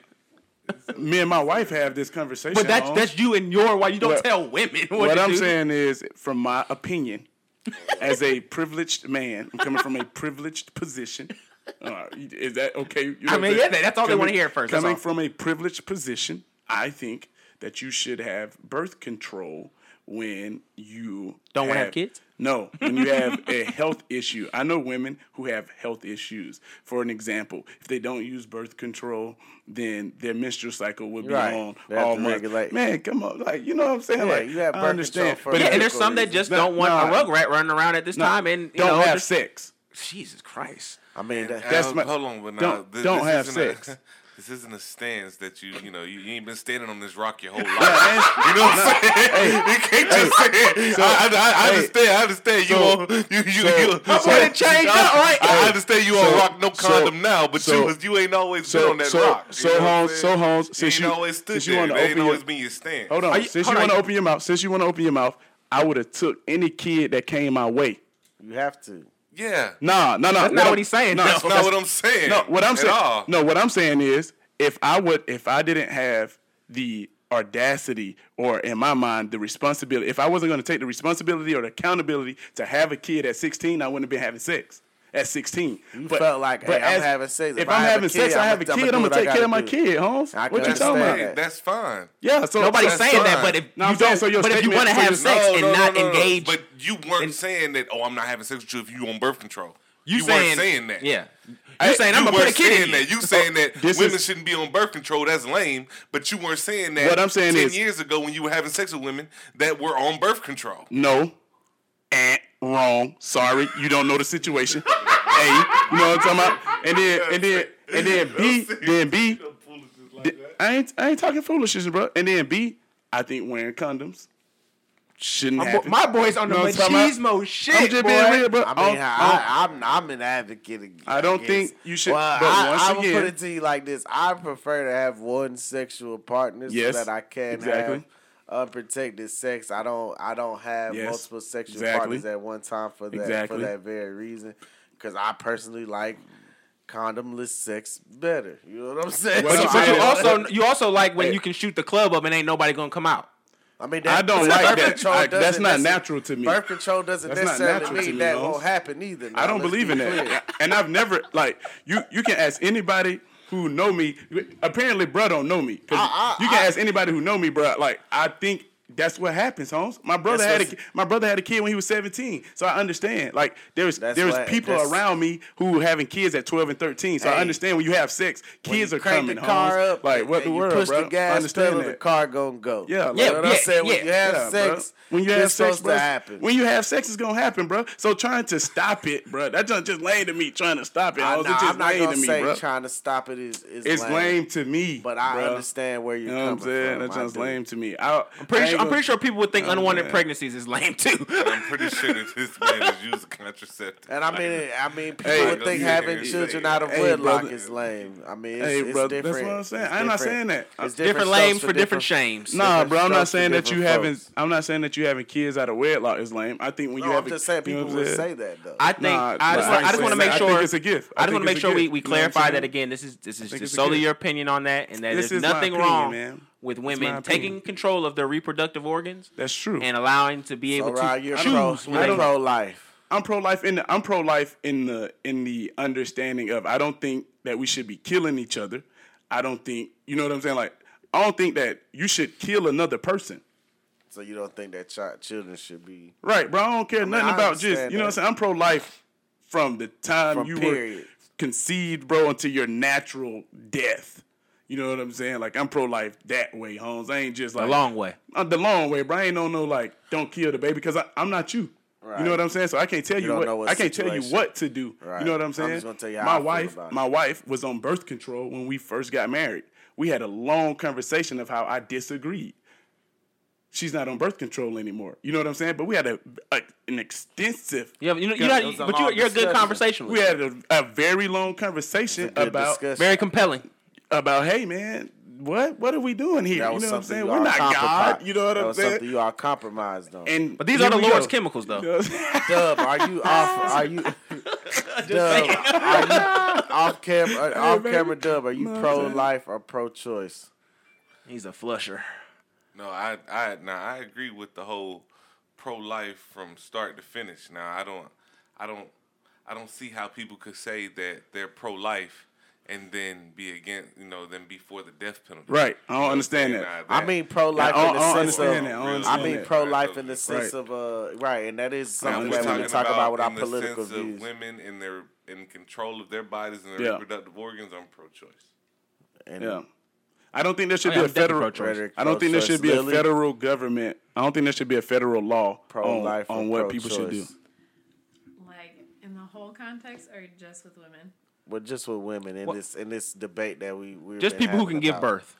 me and my wife have this conversation. But that's Holmes. that's you and your wife. You don't Well, tell women what, what to I'm do. saying is, from my opinion, as a privileged man, I'm coming from a privileged position. Uh, is that okay? You know I what mean, I'm saying? yeah, that's all they Coming- wanna hear at first, that's Coming all. from a privileged position, I think that you should have birth control when you Don't wanna have have- kids? No, when you have a health issue. I know women who have health issues. For an example, if they don't use birth control, then their menstrual cycle would be Right. on They have all to month. regulate. Man, come on, like you know what I'm saying? Yeah, like you have I birth understand, control but for Yeah, if- and there's some that just don't want Nah. a rugrat running around at this No, time, and you don't know, have just- sex. Jesus Christ. I mean, that, That's Uh, my- hold on, but now don't- this, don't this have isn't a- sex. this isn't a stance that you you know you, you ain't been standing on this rock your whole life. Yeah, You know what I'm saying? You can't just say it. so- I, I, I hey, understand. I understand. You so- on you you so- you. My boy done changed up, right? I Hey, understand you so- on rock no so- condom now, but so- you was you ain't always so- been on that so- rock. so, you know what I'm Holmes- saying? so, Holmes, You since ain't you- always stood since you there. wanna That ain't open your- always been your stance. Hold on. Are you- since hold you on. want to open your mouth, since you want to open your mouth, I would have took any kid that came my way. you have to. Yeah, Nah, no, no. That's not what he's saying, No, though. that's not what I'm saying. No, what I'm at saying. all. No, what I'm saying is, if I would, if I didn't have the audacity or, in my mind, the responsibility, if I wasn't going to take the responsibility or the accountability to have a kid at sixteen, I wouldn't have been having sex at sixteen. You felt like, hey, I'm having sex. If, If I I'm have a having kid, sex, I I'ma- have a I'ma kid. do I'm what gonna I take care of my gotta do. kid, Holmes. I What can you That's, talking understand about? that. that's fine. Yeah, so Nobody's so- saying that, fine. but if No, I'm you saying, don't, so your but if you statement- want to so have your- sex and not engage, But you weren't in- saying that. Oh, I'm not having sex with you if you on birth control. you, You, saying, weren't saying that. Yeah, Hey, you saying I'm you gonna put a weren't kid saying in that. you. You saying that This women is- shouldn't be on birth control. That's lame. But you weren't saying that. What I'm saying ten is- years ago when you were having sex with women that were on birth control. No. And wrong. Sorry, you don't know the situation. A, you know what I'm talking about? And then and then and then B, then B. th- I ain't I ain't talking foolishness, bro. And then B, I think wearing condoms shouldn't My, bo- happen. my boy's on the You know what I'm talking machismo shit, I'm just boy. being real, bro. I mean, don't- I, I'm I'm an advocate. Of, I don't guess. think you should- Well, but I, once I will again- put it to you like this: I prefer to have one sexual partner Yes, so that I can exactly. have unprotected sex. I don't. I don't have Yes, multiple sexual exactly. partners at one time for that Exactly. for that very reason. Because I personally like condomless sex better. You know what I'm saying? Well, But, you, I'm but you saying- also you also like when Hey. you can shoot the club up and ain't nobody gonna come out. I mean, I don't birth like that. control I- that's doesn't not necess- natural to me. Birth control doesn't That's not necessarily natural to mean me, that Holmes. won't happen either. I Now, don't let's believe be in clear. that. And I've never like you. You can ask anybody who know me. Apparently, bro, don't know me. 'Cause I- I- you can I- ask anybody who know me, bro. Like I think that's what happens, Holmes. My brother That's had a, what's- ki- my brother had a kid when he was seventeen, so I understand. Like there's That's there's what- people that's- around me who having kids at twelve and thirteen, so I Hey, understand when you have sex, When kids you are crank coming. the car Holmes. up, like what and the you world, push bro? the I gas understand pedal, that. the car gonna go. Yeah, you know like- what I'm yeah, saying? When yeah. you have Yeah, sex, bro. When you it's have sex, supposed bro, to happen. when you have sex, it's gonna happen, bro. So trying to stop it, bro, that's just just lame to me. Trying to stop it, I, Holmes. nah, It's just I'm not lame gonna to me, say bro. trying to stop it is, is It's lame, lame to me, but I bro. understand where you're You know what I'm coming saying? from. That's I just do. lame to me. I, I'm pretty I sure. ain't I'm pretty sure people would think Oh, unwanted man. pregnancies is lame too. And I'm pretty sure that this man is using contraceptive. And I mean, I mean, people Hey, would think yeah, having yeah, children yeah. out of Hey, wedlock brother. is lame. I mean, it's, Hey, it's brother, different. that's what I'm saying. It's I'm not different- saying that. It's Different strokes lames for different shames. Nah, different bro, I'm not strokes for saying that you different having. folks. I'm not saying that you having kids out of wedlock is lame. I think when No, you I'm have, just saying you know people what I'm would saying? say that though. I think Nah, I just, nah, want, I just want to make I sure. think it's a gift. I just want think to make it's a sure we, gift. we You know what I'm clarify saying? that again. This is this is think just it's a solely gift. your opinion on that, and that This there's is my nothing opinion, wrong man. with It's my women opinion. taking control of their reproductive organs That's true. and allowing to be So, able Rod, to you're choose. pro, when you're they- pro life. I'm pro life in the I'm pro life in the in the understanding of I don't think that we should be killing each other. I don't think you know what I'm saying. Like I don't think that you should kill another person. So you don't think that child, children should be Right, bro. I don't care mean, nothing I about just understand you know what I'm that. saying. I'm pro life from the time From you period. were conceived, bro, until your natural death. You know what I'm saying? Like I'm pro life that way, Holmes. I ain't just a like long way. Uh, the long way, bro. I ain't on no like don't kill the baby because I'm not you. Right. You know what I'm saying? So I can't tell you, don't what, know what I can't tell you situation. what to do. Right. You know what I'm I'm saying? just gonna tell you how my I feel wife, about it. my wife was on birth control when we first got married. We had a long conversation of how I disagreed. She's not on birth control anymore. You know what I'm saying? But we had a, a an extensive. Yeah, you know, you Yeah, know, it was a but you're, long you're a good discussion. conversationalist. We had a, a very long conversation Good about discussion. Very compelling. about hey man, what what are we doing here? That You was know what I'm something saying? you We're all not compromised. God. You know what that I'm was saying? something you all compromised on. And But these here are the we Lord's go. chemicals, though. You know what I'm saying? Dub, are you off? Are you Dub? Are you off camera? Off baby. camera, Dub. Are you Know what I'm pro saying? life or pro choice? He's a flusher. No, I, I, now I agree with the whole pro-life from start to finish. Now I don't, I don't, I don't see how people could say that they're pro-life and then be against, you know, then be for the death penalty. Right. I don't You know what I'm understand saying? that. Nah, I mean pro life Yeah, I in the don't- I don't sense of. understand that. I don't I understand mean that. pro life in the Right. sense of uh right, and that is Now, something we're that we talking talk about with our in the political sense views. of women in their in control of their bodies and their Yeah. reproductive organs. I'm pro-choice. And Yeah. I don't think there should Oh, be yeah, a I'm definitely federal. pro-choice. Rhetoric, I don't think there should be a pro-choice. Lily, federal government. I don't think there should be a federal law pro on, life on or what pro people should do. choice. Like in the whole context, or just with women? But just with women in What- this in this debate that we we Just people who can give birth.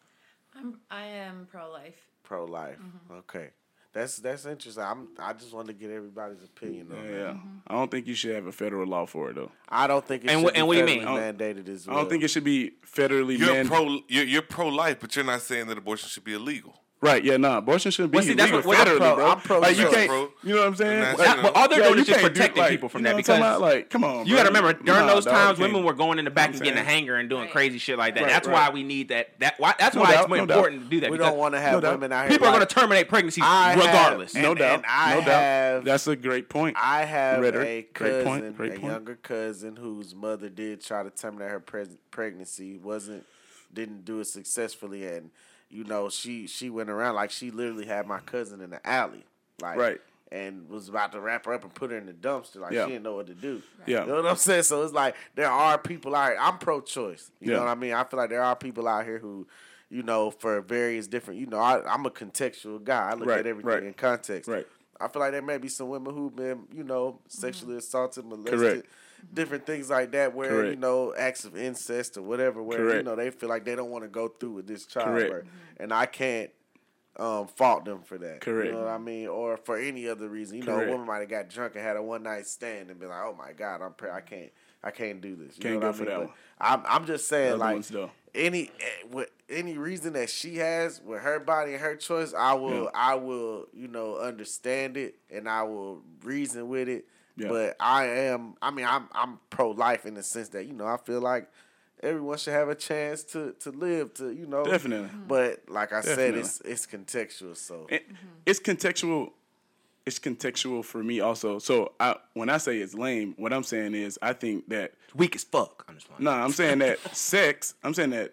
I'm I am pro life. pro life. Mm-hmm. Okay, that's that's interesting. I'm I just want to get everybody's opinion on Yeah, that. yeah. Mm-hmm. I don't think you should have a federal law for it though. I don't think it And should wh- be and what do you federally mean? mandated as I well. don't think it should be federally You're mandated. pro, you're, you're pro-life, but you're not saying that abortion should be illegal. Right? Yeah, nah. Abortion shouldn't be Well, see, that's illegal what- what I'm federally, pro- bro. I'm pro- like you pro- can't. pro- You know what I'm saying? And that's, Like, you know, Well, all they're yeah, doing you is just can't do, protecting like, people from you know that what I'm talking because about? Like, come on, you bro. got to remember during Nah, those dog, times you can't. women were going in the back I'm and getting a saying. hanger and doing Right. crazy shit like that. Right, That's right. why we need that. That why that's No why doubt, it's more no doubt. important to do that. we because don't want to have no doubt. women out here. people are like, going to terminate pregnancies I have- regardless. No And- doubt. and I no have- doubt. That's a great point. I have Rhetoric. a Great cousin, point, great a point. younger cousin, whose mother did try to terminate her pres- pregnancy. wasn't didn't do it successfully, and you know she she went around like she literally had my cousin in the alley, like Right. and was about to wrap her up and put her in the dumpster, like Yeah. she didn't know what to do. Yeah. You know what I'm saying? So it's like there are people out here. I'm pro-choice. You Yeah. know what I mean? I feel like there are people out here who, you know, for various different. You know, I, I'm a contextual guy. I look Right, at everything right. in context. Right. I feel like there may be some women who've been, you know, sexually assaulted, molested, Correct. different things like that, where you Correct. know acts of incest or whatever, where you Correct. know they feel like they don't want to go through with this child, Correct. birth. and I can't um, fault them for that. Correct. You know what I mean, or for any other reason. You know, Correct. a woman might have got drunk and had a one night stand and be like, "Oh my God, I'm pre- I can't, I can't do this." You Can't know go what I for mean? that But one. I'm, I'm just saying, Other like ones, though. any eh, with any reason that she has with her body and her choice, I will, Yeah. I will, you know, understand it and I will reason with it. Yeah. But I am, I mean, I'm, I'm pro life in the sense that you know I feel like everyone should have a chance to to live, to you know, Definitely. But like I said, Definitely. it's it's contextual. So It, It's contextual. It's contextual for me also. So I, when I say it's lame, what I'm saying is I think that Weak as fuck. I'm just playing. no, I'm saying that sex. I'm saying that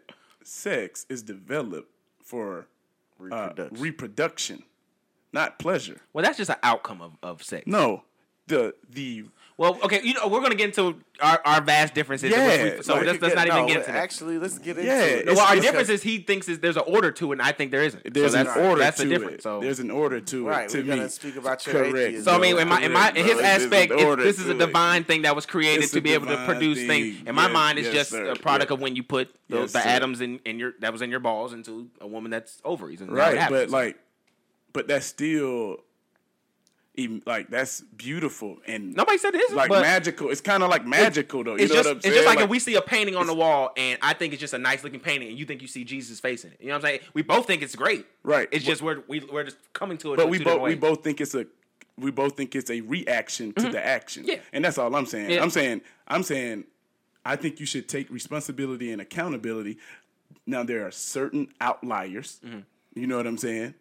sex is developed for uh, reproduction. reproduction, not pleasure. Well, that's just an outcome of, of sex. No, the the Well, okay, you know, we're gonna get into our, our vast differences. Yeah, which we, so like, let's, let's not no, even get into that. Actually, let's get into Yeah, it. it's- Well, our it's- difference is he thinks is there's an order to it, and I think there isn't. there's so an that's, order that's to the difference. it. So, There's an order to Right, it. To we're me, gonna speak about your correct. atheism. so I mean, in my in my in his Correct, bro. There's aspect, an it, order this is to a it. divine thing that was created It's to a be able to divine produce thing. things. In my Yes, mind, it's yes, just sir. a product Yeah. of when you put the, Yes, the sir. atoms in, in your that was in your balls into a woman that's ovaries, and now it Right, happens. but like but that's still even like that's beautiful and Nobody said it isn't, like but magical. It's kind of like magical though. You it's know just what I'm it's saying? just like, Like, if we see a painting on the wall and I think it's just a nice looking painting and you think you see Jesus face in it. You know what I'm saying? We both think it's great. Right. It's just we're we, we're just coming to it. but in we two both different we ways. both think it's a we both think it's a reaction to the action. Yeah. And that's all I'm saying. Yeah. I'm saying I'm saying I think you should take responsibility and accountability. Now there are certain outliers. Mm-hmm. You know what I'm saying?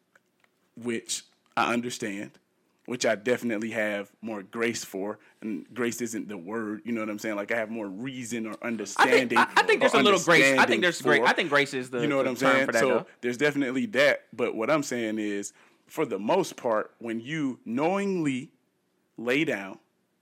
Which I understand. Which I definitely have more grace for, and grace isn't the word. You know what I'm saying? Like I have more reason or I think, understanding. I, I think there's or a little grace. I think understanding there's for, great. I think grace is the You know what the I'm term saying? for that. So though. there's definitely that. But what I'm saying is, for the most part, when you knowingly lay down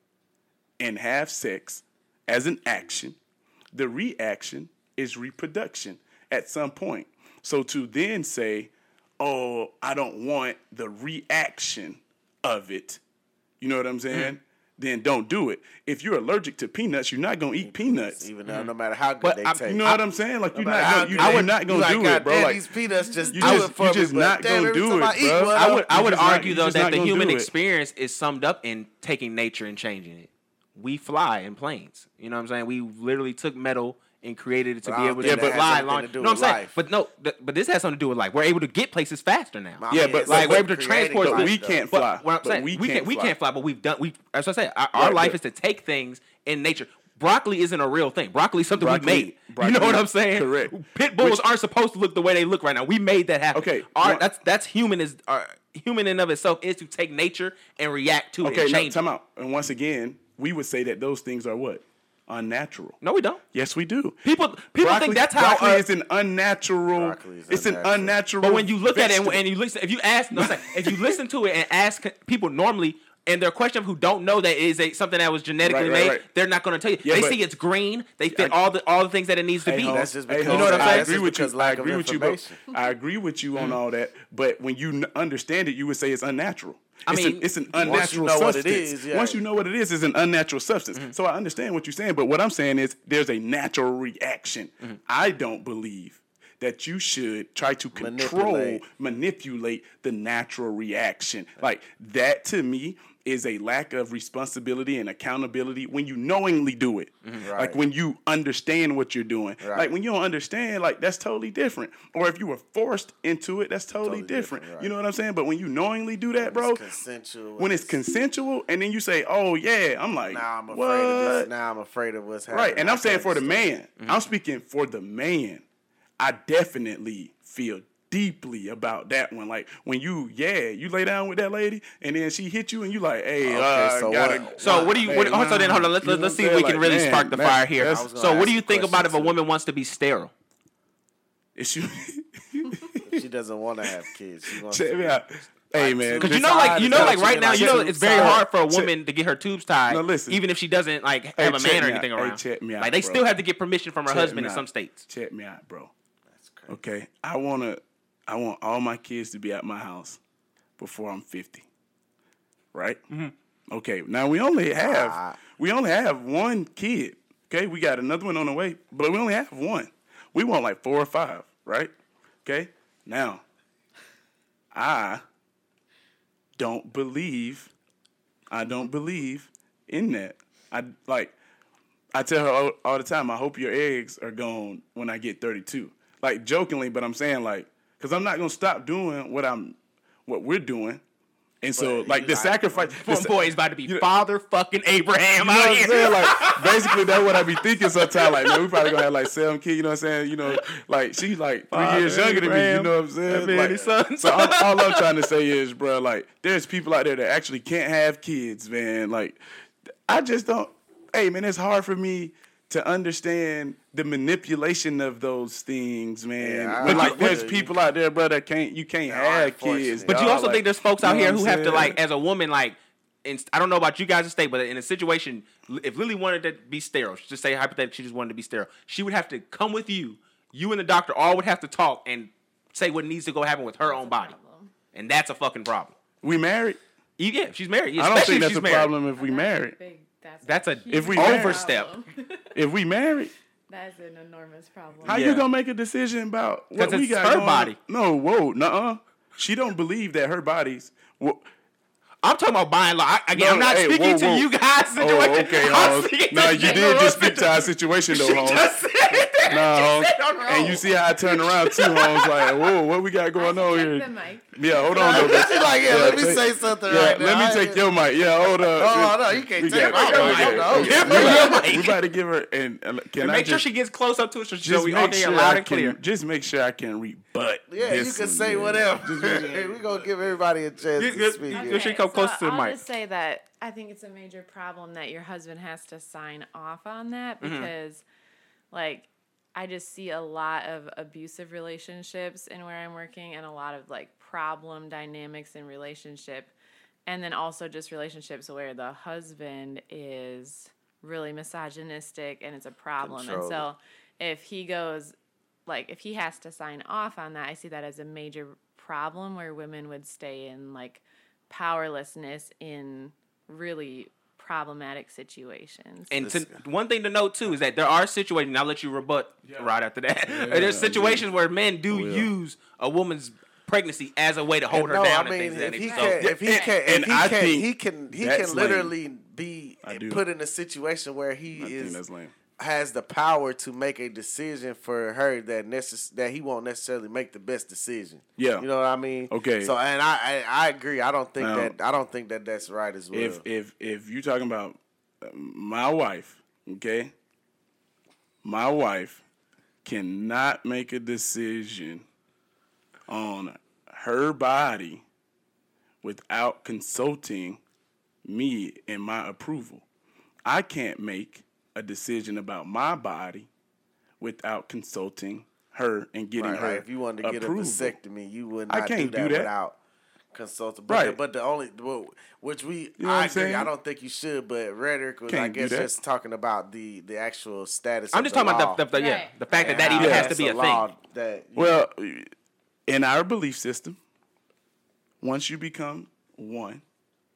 and have sex as an action, the reaction is reproduction at some point. So to then say, oh, I don't want the reaction of it, you know what I'm saying? Mm. Then don't do it. If you're allergic to peanuts, you're not gonna eat peanuts. Even though no matter how good But they I- taste. You know what I'm saying? Like you're No not, matter how gonna, you, good- you're not gonna like, do God it, bro. damn, Like these peanuts just you do just- it for you me, just but not damn, gonna every do time it, I eat bro. one, I would I You're would just not- argue you're though just not that the gonna human do it. experience is summed up in taking nature and changing it. We fly in planes. You know what I'm saying? We literally took metal and created it to But I be don't able think to that has fly anything long. to do You know what I'm with saying? life. But no, th- but this has something to do with life. We're able to get places faster now. I Yeah, mean, but it's like, we're able to creating transport life, But we though. can't But fly. what I'm But saying, we we can't can't we fly. can't fly, but we've done we as I said, our, our Right, life but- is to take things in nature. Broccoli isn't a real thing. Broccoli is something Broccoli- we made. You broccoli- know what I'm saying? correct. Pit bulls Which- aren't supposed to look the way they look right now. We made that happen. Okay, Our, one- that's that's human is uh, human in of itself is to take nature and react to it Okay, and no, change time it. out. And once again, we would say that those things are what? Unnatural. No, we don't. Yes, we do. People people broccoli, think that's how. broccoli uh, is an unnatural. Broccoli is It's an unnatural. unnatural. But when you look at it and, vegetable. and you listen, if you ask, no, I'm saying, if you listen to it and ask people normally, and their question who don't know that it is a something that was genetically Right, right, made, right. they're not going to tell you. Yeah, they but- see it's green. They fit I- all the all the things that it needs to Hey, be. Holmes, That's just hey, because- Holmes, You know what I'm I saying? agree That's with just you. because I lack of agree with you, but information. I agree with you on all that. But when you n- understand it, you would say it's unnatural. I It's mean, an, it's an once you unnatural know what substance. it is, yeah. Once you know what it is, it's an unnatural substance. Mm-hmm. So I understand what you're saying. But what I'm saying is there's a natural reaction. Mm-hmm. I don't believe that you should try to control, Manipulate. manipulate the natural reaction. Like that to me is a lack of responsibility and accountability when you knowingly do it. Like Right. when you understand what you're doing. Right. Like when you don't understand, like that's totally different. Or if you were forced into it, that's totally, Totally different. different, right. You know what I'm saying? But when you knowingly do that, bro, It's consensual. when it's consensual, and then you say, "Oh yeah," I'm like, now I'm afraid what? of this. Now I'm afraid of what's happening. Right, and I I'm saying can't for the understand. man. I'm speaking for the man. I definitely feel deeply about that one. Like when you, yeah, you lay down with that lady, and then she hit you, and you like, hey, Okay, uh, so gotta, what- So what do you? Hey, What, oh, so then hold on. Let's you let's, know let's what see I'm if we saying? can really Like, spark the man, fire here. that's- I was gonna So what ask do you a think about if a question, too. woman wants to be sterile? It's you. If she doesn't want to have kids. She wants Check to me out. Hey man, Because you This know, like side you is know, how like she right can, now, like, you know, check- it's very check- hard for a check- woman to get her tubes tied, No, listen. even if she doesn't like Hey, have a check man or me out. anything Hey, around. check me out, like they bro. still have to get permission from her Check husband me in some out. states. Check me out, bro. That's crazy. Okay, I wanna, I want all my kids to be at my house before I'm fifty. Right? Mm-hmm. Okay. Now we only have Ah. we only have one kid. Okay, we got another one on the way, but we only have one. We want like four or five, right? Okay. Now, I don't believe, I don't believe in that. I like. I tell her all, all the time, I hope your eggs are gone when I get thirty-two. Like jokingly, but I'm saying like, because I'm not gonna stop doing what I'm, what we're doing, and so But like you the not- sacrifice. the Poor sa- boy is about to be you know- Father fucking Abraham You know out what I'm here. saying? Like basically that's what I be thinking sometimes. Like man, we probably gonna have like seven kids. You know what I'm saying? You know, like she's like three Father years younger than me. You Abraham, know what I'm saying? that man Like, his son. so all, all I'm trying to say is, bro, like there's people out there that actually can't have kids, man. Like I just don't. Hey, man, it's hard for me to understand the manipulation of those things, man. Yeah, I- But like, I there's feel you. people out there, bro, that can't you can't That aren't have kids. fortunate. But you dog. also Like, think there's folks you out know here what who I'm have to saying? like, as a woman, like, in, I don't know about you guys' state, but in a situation, if Lily wanted to be sterile, just say hypothetically, she just wanted to be sterile, she would have to come with you. You and the doctor all would have to talk and say what needs to go happen with her own body, and that's a fucking problem. we married. You, yeah, if she's married. I don't especially think if that's she's a married. problem if we That's a married. big- that's, That's a huge If we overstep. problem. If we married. That's an enormous problem. How Yeah. you gonna make a decision about what 'Cause we it's got her going body. on? No, whoa, nuh-uh. she don't believe that her body's. Well, I'm talking about by and large. I, again, No, I'm not hey, speaking whoa, to whoa. you guys. Oh, Situation. okay, I'm Holmes. speaking No, to you Jay did just speak Rose. to our situation, though, She Holmes. just said that. Nah, Holmes. She said on her And own. you see how I turned around too, Holmes. Like, whoa, what we got going on Check here? the mic. Yeah, hold on, though. She's like, yeah, let me take- say something Yeah, right now. let me I take ain't- your mic. Yeah, hold up. Oh, no, you can't We take got- my okay, mic. okay. No, We give about- her your We mic. about to give her, and uh, can And I make sure just, she gets close up to it so she just we all make can hear sure loud I and clear. can, just make sure I can rebut. Yeah, this you can one, say yeah. whatever. Just make sure- We're going to give everybody a chance You- to you- speak. you- here. you should come close to the I'll mic. just say that I think it's a major problem that your husband has to sign off on that Mm-hmm. because, like, I just see a lot of abusive relationships in where I'm working and a lot of, like, problem dynamics in relationship. And then also just relationships where the husband is really misogynistic and it's a problem. And Controlling. so if he goes, like, if he has to sign off on that, I see that as a major problem where women would stay in, like, powerlessness in really problematic situations. And to, one thing to note too is that there are situations. And I'll let you rebut right after that. There's situations where men do Will. use a woman's pregnancy as a way to hold And her no, down I and mean, things of that if he nature. can, So- if he And- can, and if he I can, think he can, he that's can lame. literally be I do. put in a situation where he I think is that's lame. has the power to make a decision for her that necess- that he won't necessarily make the best decision. Yeah. You know what I mean? Okay. So and I I, I agree. I don't think Now, that I don't think that that's right as well. If if if you're talking about uh, my wife, okay, my wife cannot make a decision on her body without consulting me and my approval. I can't make a decision about my body without consulting her and getting right, her right. If you wanted to get approval. a vasectomy, you would I not can't do do that, that. without consulting. But Right. the, but the only well, which we You know what I I'm agree. saying? I don't think you should. But rhetoric was I Can't do guess that. just talking about the the actual status. I'm of just the talking law. about the, the, yeah, Right. the fact that that And even how has to that's be a law thing. That you- Well, in our belief system, once you become one,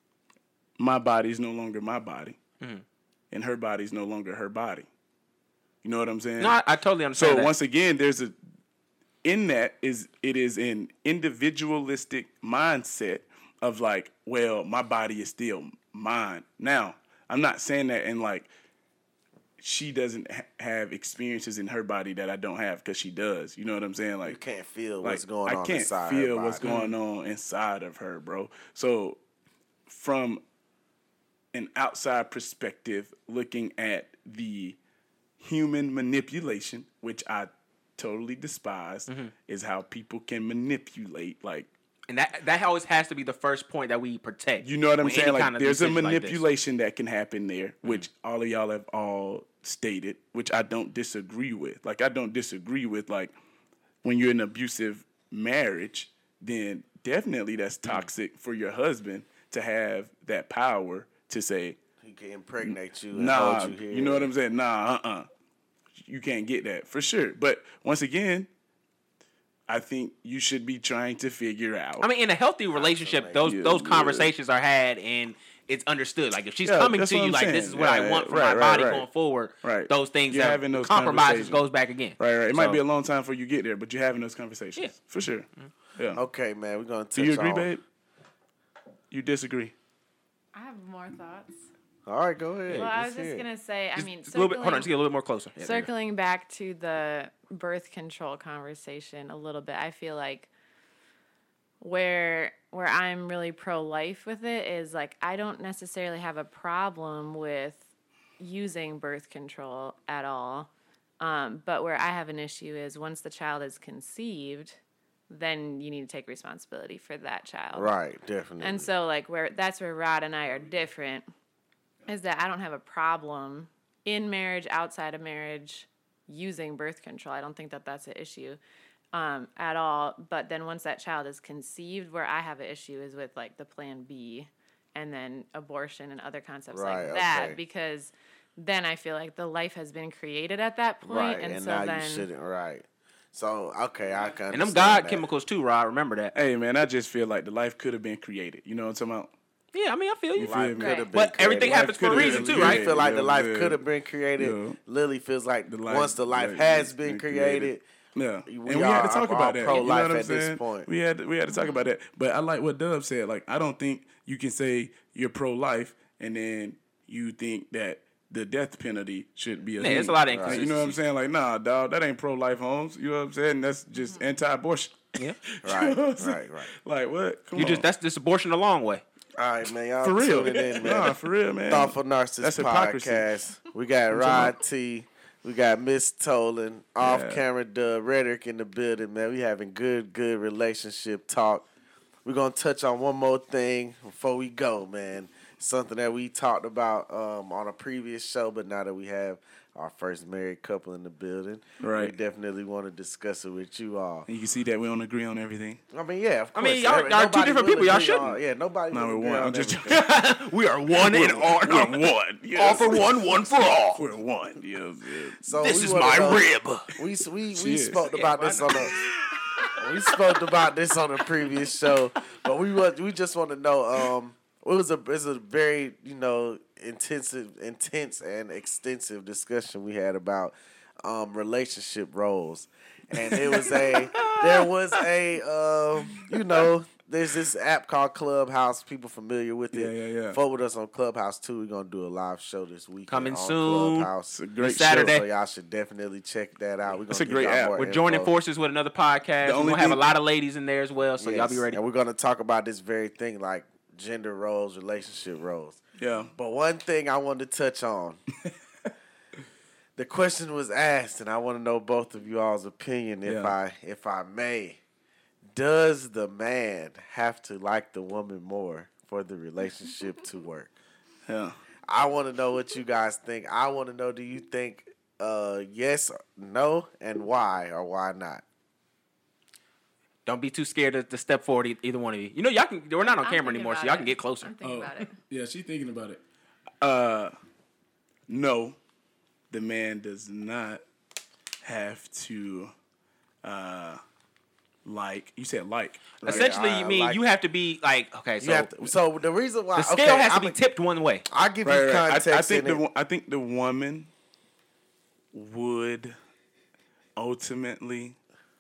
my body is no longer my body, Mm-hmm. and her body is no longer her body. You know what I'm saying? No, I, I totally understand so that. once again, there's a in that is it is an individualistic mindset of like, well, my body is still mine. Now, I'm not saying that in like she doesn't ha- have experiences in her body that I don't have because she does. You know what I'm saying? Like you can't feel like, what's going I on can't inside feel her what's body. going on inside of her, bro. So from an outside perspective, looking at the human manipulation, which I totally despise, Mm-hmm. is how people can manipulate. Like, and that that always has to be the first point that we protect. you know what I'm with saying? any Like, kind of there's a decision like this. Mm-hmm. manipulation that can happen there, which all of y'all have all stated, which I don't disagree with. Like, I don't disagree with, like, when you're in an abusive marriage, then definitely that's Mm-hmm. toxic for your husband to have that power to say, He can impregnate you and nah, hold you here. you know what I'm saying? Nah, uh-uh. You can't get that for sure. But once again, I think you should be trying to figure out. I mean, in a healthy relationship, those Yeah, those yeah. conversations are had and it's understood. Like if she's Yeah, coming that's to what you I'm like saying. this is what I Yeah, want for right, my right, body right. going forward, Right. those things You're have having those compromises conversations. goes back again. Right, right. It might So- be a long time before you get there, but you're having those conversations. Yeah. For sure. Yeah. Okay, man, we're gonna touch Do you agree, on. babe? You disagree? I have more thoughts. All right, go ahead. Well, I was Let's hear just it. gonna say, I Just, mean, just a little bit. Hold on, circling- just get a little bit more closer. Yeah, there you go. Circling back to the birth control conversation a little bit, I feel like where where I'm really pro life with it is like I don't necessarily have a problem with using birth control at all. Um, but where I have an issue is once the child is conceived, then you need to take responsibility for that child. Right, definitely. And so like where that's where Rod and I are different is that I don't have a problem in marriage, outside of marriage, using birth control. I don't think that that's an issue um, at all. But then once that child is conceived, where I have an issue is with like the plan B and then abortion and other concepts Right, like that okay. because then I feel like the life has been created at that point, right, and, and so now then you shouldn't. Right. So okay, I can. And them understand God that. chemicals too, Rod. Remember that. Hey, man, I just feel like the life could have been created. You know what I'm talking about? Yeah, I mean, I feel you. You feel Life me? could Right. have been. But everything created. happens for a could've reason been too, You right? feel like Yeah, the life yeah. could have been created. Yeah. Lily feels like The life- once the life life has has been been created, created. Yeah, We and we are- had to talk are about that. You know pro-life what I'm at this saying? point. We had to, we had to talk about that. But I like what Dub said. Like, I don't think you can say you're pro-life and then you think that the death penalty should be a Yeah, thing. there's a lot of Like, you know what I'm saying? Like, nah, dog, that ain't pro-life, Holmes. You know what I'm saying? That's just anti-abortion. Yeah. Right, You know what I'm saying? right, right. Like, what? Come You on. just that's just abortion the long way. All right, man. Y'all for real. tuning in, man. Nah, for real, man. Thoughtful Narcissist That's hypocrisy. Podcast. We got talking Rod about- T. We got Miss Tolan. Off Yeah. camera Dub. Rhetoric in the building, man. We having good, good relationship talk. We're going to touch on one more thing before we go, man. Something that we talked about um, on a previous show, but now that we have our first married couple in the building, we Right. definitely want to discuss it with you all. And you can see that we don't agree on everything. I mean, yeah, of I course. mean, y'all- Every- y'all two nobody different will people. Y'all agree shouldn't. on- Yeah, nobody No, will we're agree one. on I'm just everything. We are one and all. We're one. You know All what for I'm saying? one, one for all. We're one. You know what I'm saying? So This we is wanna my know- rib. We we She we is. spoke Yeah, about why this on a we spoke about this on a previous show, but we want we just want to know. Um, it was a it was a very you know intensive, intense and extensive discussion we had about um relationship roles, and it was a there was a um you know. There's this app called Clubhouse. People familiar with it. Yeah, yeah, yeah. Follow with us on Clubhouse too. We're gonna do a live show this weekend. Coming on soon. Clubhouse. It's a great Saturday. So y'all should definitely check that out. We're gonna It's a give great y'all app. more We're info. joining forces with another podcast. The We're only gonna have a thing- lot of ladies in there as well, so y'all be Yes. ready. And we're gonna talk about this very thing, like gender roles, relationship roles. Yeah. But one thing I wanted to touch on. The question was asked, and I want to know both of you all's opinion, if Yeah. I if I may. Does the man have to like the woman more for the relationship to work? Yeah. I want to know what you guys think. I want to know, do you think uh, yes, or no, and why or why not? Don't be too scared to, to step forward, e- either one of you. You know, y'all can. We're not on I'm camera thinking anymore, so about y'all it. can get closer. I'm thinking about it. Yeah, she's thinking about it. Uh, no, the man does not have to, uh, like, you said like. Right? Essentially, I you mean like- you have to be like, okay, You so have to, so the reason why the scale okay, has to I'm be a- tipped one way. I'll give Right, you right. I, context. I think in the it. wo- I think the woman would ultimately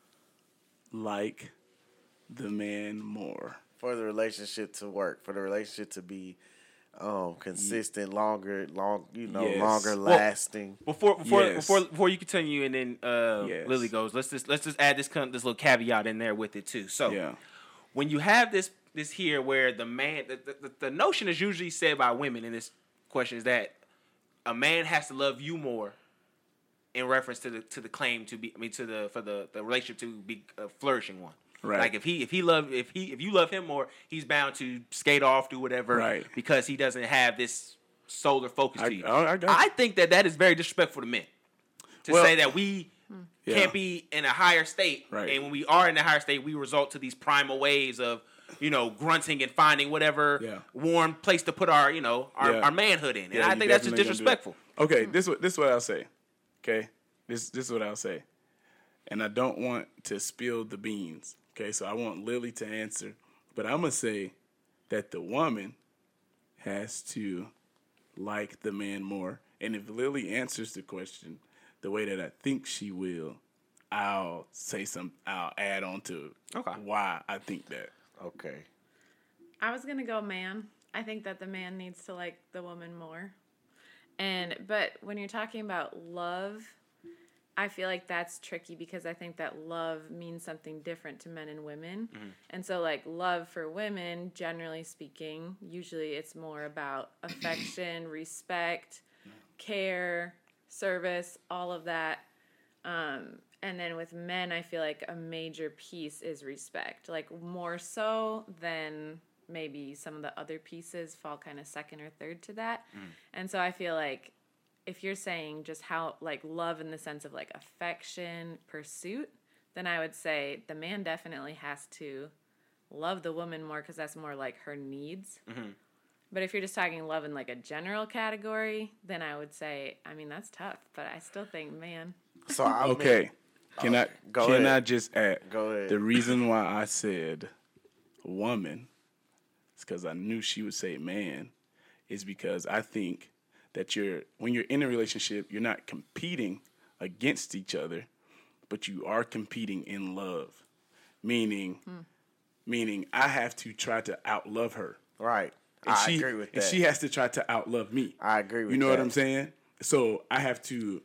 like the man more. for the relationship to work, for the relationship to be um, consistent, longer, long, you know, Yes. longer Well, lasting. Before before Yes. before before you continue, and then uh, Yes. Lily goes. Let's just let's just add this con- this little caveat in there with it too. So Yeah. when you have this this here where the man the, the, the notion is usually said by women in this question is that a man has to love you more in reference to the to the claim to be I mean to the for the, the relationship to be a flourishing one. Right. Like if he if he love if he if you love him more, he's bound to skate off, do whatever, Right. because he doesn't have this solar focus I- to you. I- I got you. I think that that is very disrespectful to men to Well- say that we Yeah. can't be in a higher state, Right. and when we are in a higher state, we result to these primal ways of, you know, grunting and finding whatever Yeah. warm place to put our, you know, our, Yeah. our manhood in, and Yeah, I you think that's just definitely gonna do that. disrespectful. Okay, this what this is what I'll say. Okay, this this is what I'll say, and I don't want to spill the beans. Okay, so I want Lily to answer, but I'm gonna say that the woman has to like the man more, and if Lily answers the question the way that I think she will, I'll say some. I'll add on to Okay. why I think that. Okay. I was gonna go man. I think that the man needs to like the woman more. And but when you're talking about love, I feel like that's tricky because I think that love means something different to men and women. And so like love for women, generally speaking, usually it's more about affection, respect, care, service, all of that. Um, and then with men, I feel like a major piece is respect, like more so than maybe some of the other pieces fall kind of second or third to that. And so I feel like if you're saying just how like love in the sense of like affection, pursuit, then I would say the man definitely has to love the woman more because that's more like her needs. But if you're just talking love in like a general category, then I would say, I mean, that's tough, but I still think man. So I mean- Okay, can I go can ahead. I just add? Go ahead. The reason why I said woman is because I knew she would say man. Is because I think that you're when you're in a relationship, you're not competing against each other, but you are competing in love. Meaning, Hmm. meaning I have to try to outlove her. Right. And I she, agree with and that. she has to try to outlove me. I agree with You know that. what I'm saying? So I have to.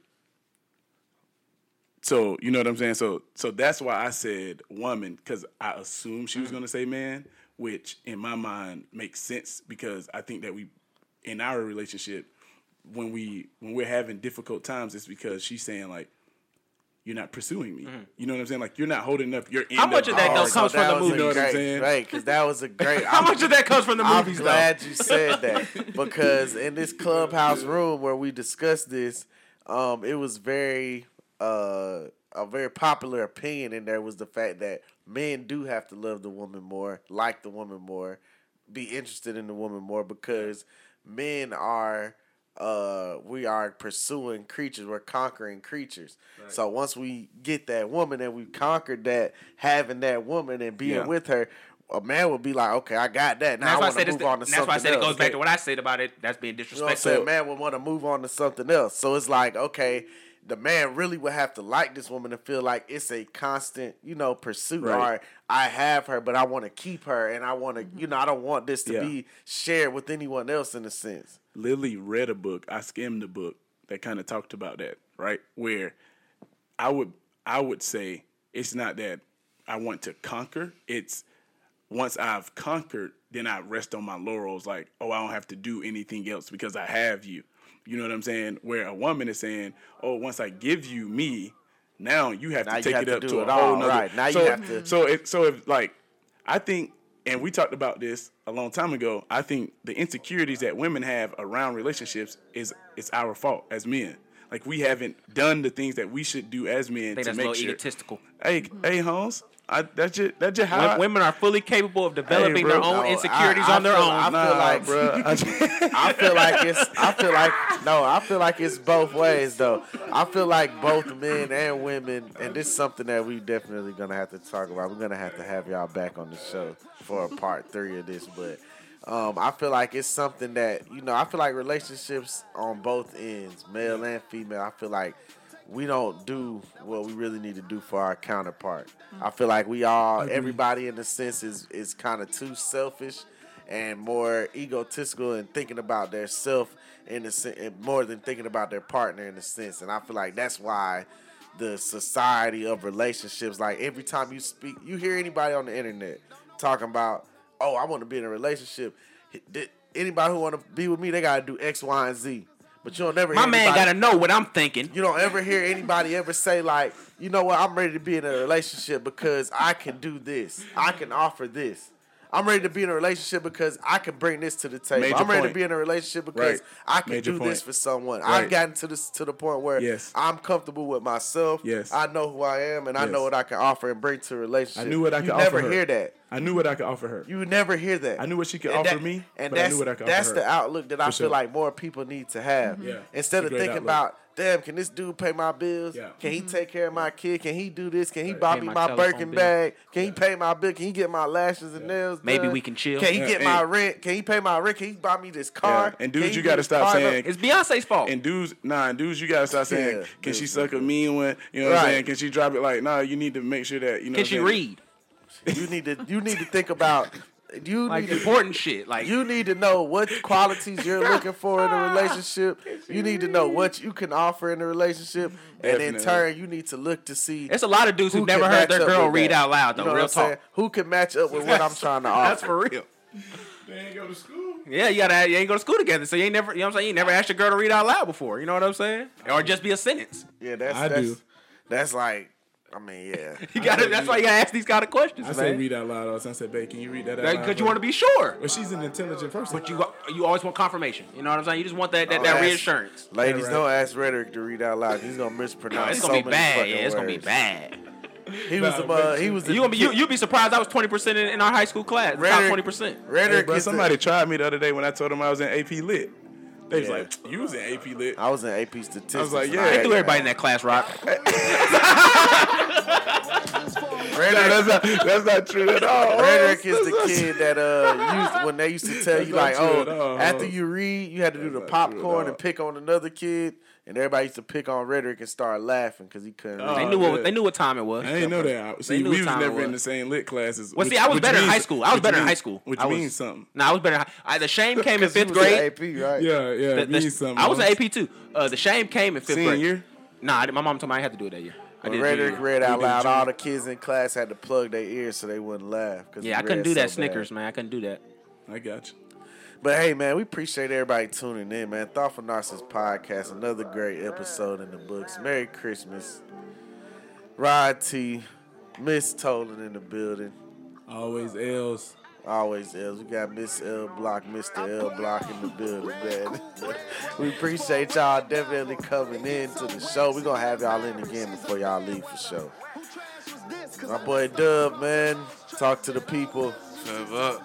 So you know what I'm saying? So so that's why I said woman, because I assumed she was Mm-hmm. gonna say man, which in my mind makes sense because I think that we, in our relationship, when we when we're having difficult times, it's because she's saying like, you're not pursuing me. You know what I'm saying? Like you're not holding up your end. How much of that the though arc. comes from that the was movie? a You know what I'm great, saying? Right, because that was a great. How much of that comes from the I'm movies, glad you said that because in this clubhouse room where we discussed this, um, it was very uh, a very popular opinion, and there was the fact that men do have to love the woman more, like the woman more, be interested in the woman more because men are. Uh, we are pursuing creatures. We're conquering creatures. So once we get that woman and we conquered that, having that woman and being Yeah. with her, a man would be like, okay, I got that. Now That's I why I want said to it's move on to the, something that's why I said else. it goes back to what I said about it. That's being You know what I'm disrespectful. saying? Man would want to move on to something else. So it's like, okay, the man really would have to like this woman and feel like it's a constant, you know, pursuit. Right. Or I have her, but I want to keep her, and I want to, you know, I don't want this to Yeah. be shared with anyone else in a sense. Lily read a book. I skimmed the book that kind of talked about that, right? Where I would I would say it's not that I want to conquer. It's once I've conquered, then I rest on my laurels. Like, oh, I don't have to do anything else because I have you. You know what I'm saying? Where a woman is saying, oh, once I give you me, now you have Now to you take have it to up do to it a whole all, nother. right. Now you so, have to- So it so if like I think. And we talked about this a long time ago. I think the insecurities that women have around relationships is it's our fault as men. Like we haven't done the things that we should do as men I think to that's a make little sure. egotistical. Hey, hey, Holmes, I, that's just that's just how Wo- I, Women are fully capable of developing bro. their own No, insecurities I- I on their feel- own. I feel Nah, like- bro. I just- I feel like it's. I feel like no. I feel like it's both ways though. I feel like both men and women, and this is something that we definitely gonna have to talk about. We're gonna have to have y'all back on the show for a part three of this, but um, I feel like it's something that you know. I feel like relationships on both ends, male and female. I feel like we don't do what we really need to do for our counterpart. I feel like we all, everybody in a sense, is is kind of too selfish and more egotistical and thinking about their self in a sen- more than thinking about their partner in a sense. And I feel like that's why the society of relationships, like every time you speak, you hear anybody on the internet talking about, oh, I want to be in a relationship. Th- Anybody who want to be with me, they got to do X, Y, and Z. But you don't never My hear man anybody- got to know what I'm thinking. you don't ever hear anybody ever say like, you know what, I'm ready to be in a relationship because I can do this. I can offer this. I'm ready to be in a relationship because I can bring this to the table. Major I'm ready point. to be in a relationship because Right. I can Major do point. this for someone. Right. I've gotten to this to the point where Yes. I'm comfortable with myself. Yes. I know who I am and I Yes. know what I can offer and bring to a relationship. I knew what I you could never offer her. hear that. I knew what I could offer her. You would never hear that. I knew what she could And offer that- me, and but I that's, knew what I could that's offer the her. outlook that I For feel sure. like more people need to have. Yeah. Instead It's a of great thinking outlook. about, damn, can this dude pay my bills? Yeah. Can he take care of my kid? Can he do this? Can he Right. buy Pay me my my telephone Birkin bill. bag? Can he pay my bill? Can he get my lashes and nails done? Maybe we can chill. Can he Yeah, get and- my rent? Can he pay my rent? Can he buy me this car? Yeah, and Can dudes, he you do gotta this stop car saying- note? It's Beyonce's fault. And dudes, nah, and dudes, you gotta stop saying, Yeah, can she dudes, suck a mean one? You know what Right. I'm saying? Can she drop it? Like, nah, you need to make sure that, you know Can what she I'm saying? read? You need to you need to think about you Like need to important shit. Like You need to know what qualities you're looking for in a relationship. You need to know what you can offer in a relationship, and in Definitely. turn, you need to look to see. It's a lot of dudes who who've never can heard match their up girl with read that. out loud. Though, You know real what I'm saying? talk. Who can match up with what I'm trying to offer? That's for real. They ain't go to school. Yeah, you gotta you ain't go to school together, so you ain't never you know what I'm saying. You ain't never asked your girl to read out loud before. You know what I'm saying? Or just be a sentence. Yeah, that's I that's, do. that's like, I mean, yeah. You gotta. That's why you gotta ask these kind of questions, I say man. read out loud all the time. I said, babe, can you read that out loud? Because you want to be sure. Well, she's an intelligent person. But you go- you always want confirmation. You know what I'm saying? You just want that that, Don't that ask- reassurance. Ladies, Yeah, right. don't ask Rhetoric to read out loud. He's gonna mispronounce. It's so gonna be many bad. fucking Yeah, it's gonna be words. bad. He was the uh, he was the You gonna be you you be surprised. I was twenty percent in, in our high school class. Top Rhetoric- twenty percent. Hey, Rhetoric bro, is the- somebody tried me the other day when I told them I was in A P Lit. They was Yeah. like, you was in A P Lit. I was in A P statistics. I was like, and yeah. I They They hate threw everybody in that. that class, Rock. No, that's not that's not true at all. Rhetoric is the That's not kid that uh used when they used to tell That's you not like, true oh, at all. after you read, you had to do the That's not true at popcorn all. and pick on another kid. And everybody used to pick on Rhetoric and start laughing because he couldn't. Oh, They read. knew what good. they knew what time it was. I didn't know that. See, knew we what was time it never in was. the same lit classes. Well, which- see, I was which better in means- high school. I was which better in means- high school. Which I was, means something. No, I was better. In high, I, the shame came in 'Cause he fifth was an grade. A P, right? Yeah, yeah, The- it the- means something. I was an huh? A P too. Uh, the shame came in fifth Senior grade. year? Nah, I did- my mom told me I had to do it that year. I When did it junior Rhetoric year. read out did loud, junior. all the kids in class had to plug their ears so they wouldn't laugh. 'cause Yeah, he I couldn't read do that so Snickers, bad. man. I couldn't do that. I got you. But hey, man, we appreciate everybody tuning in, man. Thoughtful Narcissist Podcast, another great episode in the books. Merry Christmas. Rod T, Miss Tolan in the building. Always L's. Always L's. We got Miss L Block, Mister L Block in the building, man. We appreciate y'all definitely coming in to the show. We're going to have y'all in again before y'all leave for sure. My boy Dub, man, talk to the people. Shut up.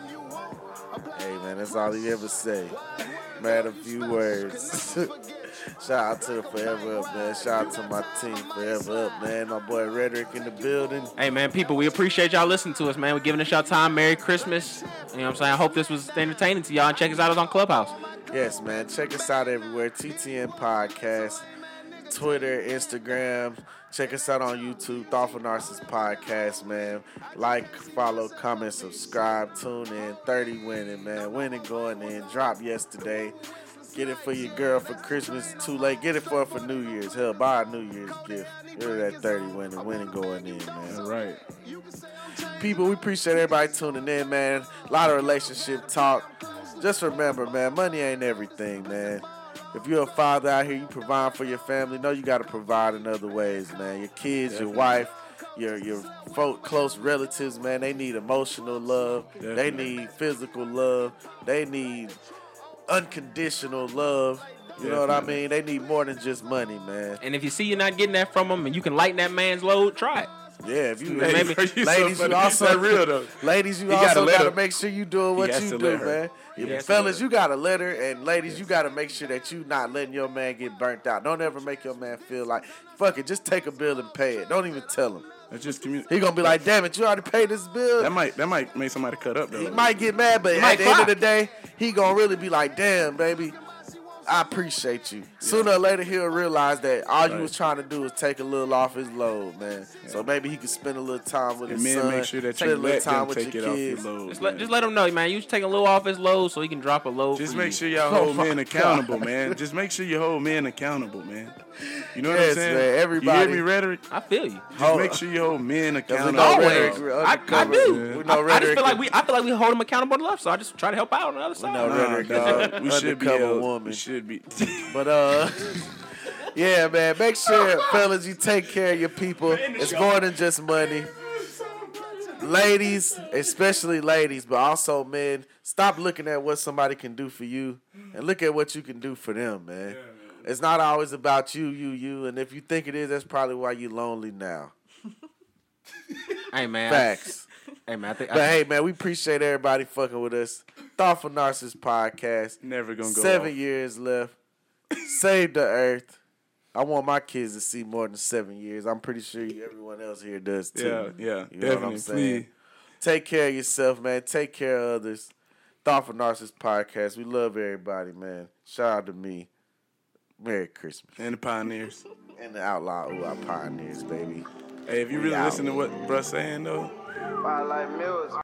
Hey, man, that's all he ever say. Man, a few words. Shout out to the Forever Up, man. Shout out to my team, Forever Up, man. My boy Rhetoric in the building. Hey, man, people, we appreciate y'all listening to us, man. We're giving us y'all time. Merry Christmas. You know what I'm saying? I hope this was entertaining to y'all. And check us out on Clubhouse. Yes, man. Check us out everywhere. T T N Podcast, Twitter, Instagram. Check us out on YouTube, Thoughtful Narcissist Podcast, man. Like, follow, comment, subscribe, tune in. thirty winning, man. Winning going in. Drop yesterday. Get it for your girl for Christmas. Too late. Get it for her for New Year's. Hell, buy a New Year's gift. Get her that thirty winning. Winning going in, man. All right. People, we appreciate everybody tuning in, man. A lot of relationship talk. Just remember, man, money ain't everything, man. If you're a father out here, you provide for your family. Know you got to provide in other ways, man. Your kids, Definitely. your wife, your your folk, close relatives, man. They need emotional love. They Definitely. need physical love. They need unconditional love. You know what I Definitely. mean? They need more than just money, man. And if you see you're not getting that from them and you can lighten that man's load, try it. Yeah, if you Maybe- ladies, Bro, you so ladies, funny. you also That's real though. Ladies, you He gotta also let got to her. make sure you doing what has you to do, let her. man. He Yeah, has to fellas, let her. you got to let her, and ladies, you got to make sure that you not letting your man get burnt out. Don't ever make your man feel like, fuck it, just take a bill and pay it. Don't even tell him. That's just community. He gonna be like, damn it, you already paid this bill. That might that might make somebody cut up though. He might get mad, but might at the end cry. of the day, he gonna really be like, damn, baby, I appreciate you. Sooner or later, he'll realize that all you Right. was trying to do is take a little off his load, man. So maybe he can spend a little time with And his men, son. make sure that spend you a little let time them with take your it off kids. your load. Just let, man. just let him know, man. You taking a little off his load so he can drop a load Just for make you. sure y'all Oh hold my men accountable, man. Just make sure you hold men accountable, man. You know what Yes, I'm saying? man, everybody- You hear me, Rhetoric? I feel you. Just Hold- make sure you hold men we accountable. know Always. Rhetoric, we're I, I undercover. do. We I, know I just Rhetoric feel like is- we. I feel like we hold him accountable on the left, so I just try to help out on the other side. know Nah, Rhetoric is dog. a We should be undercover held. woman. We should be. But uh, yeah, man. Make sure, fellas, you take care of your people. It's more than just money. Ladies, especially ladies, but also men, stop looking at what somebody can do for you and look at what you can do for them, man. It's not always about you, you, you. And if you think it is, that's probably why you're lonely now. Hey man. Facts. Hey man. I think. But I, hey, man, we appreciate everybody fucking with us. Thoughtful Narcissist Podcast. Never gonna go Seven off. years left. Save the earth. I want my kids to see more than seven years. I'm pretty sure you, everyone else here does too. Yeah, yeah, You know what I'm definitely. saying? Please. Take care of yourself, man. Take care of others. Thoughtful Narcissist Podcast. We love everybody, man. Shout out to me. Merry Christmas. And the pioneers. And the Outlaw Ooh, our pioneers, baby. Hey, if you We really out. listen to what bruh's saying though, Wildlife Music.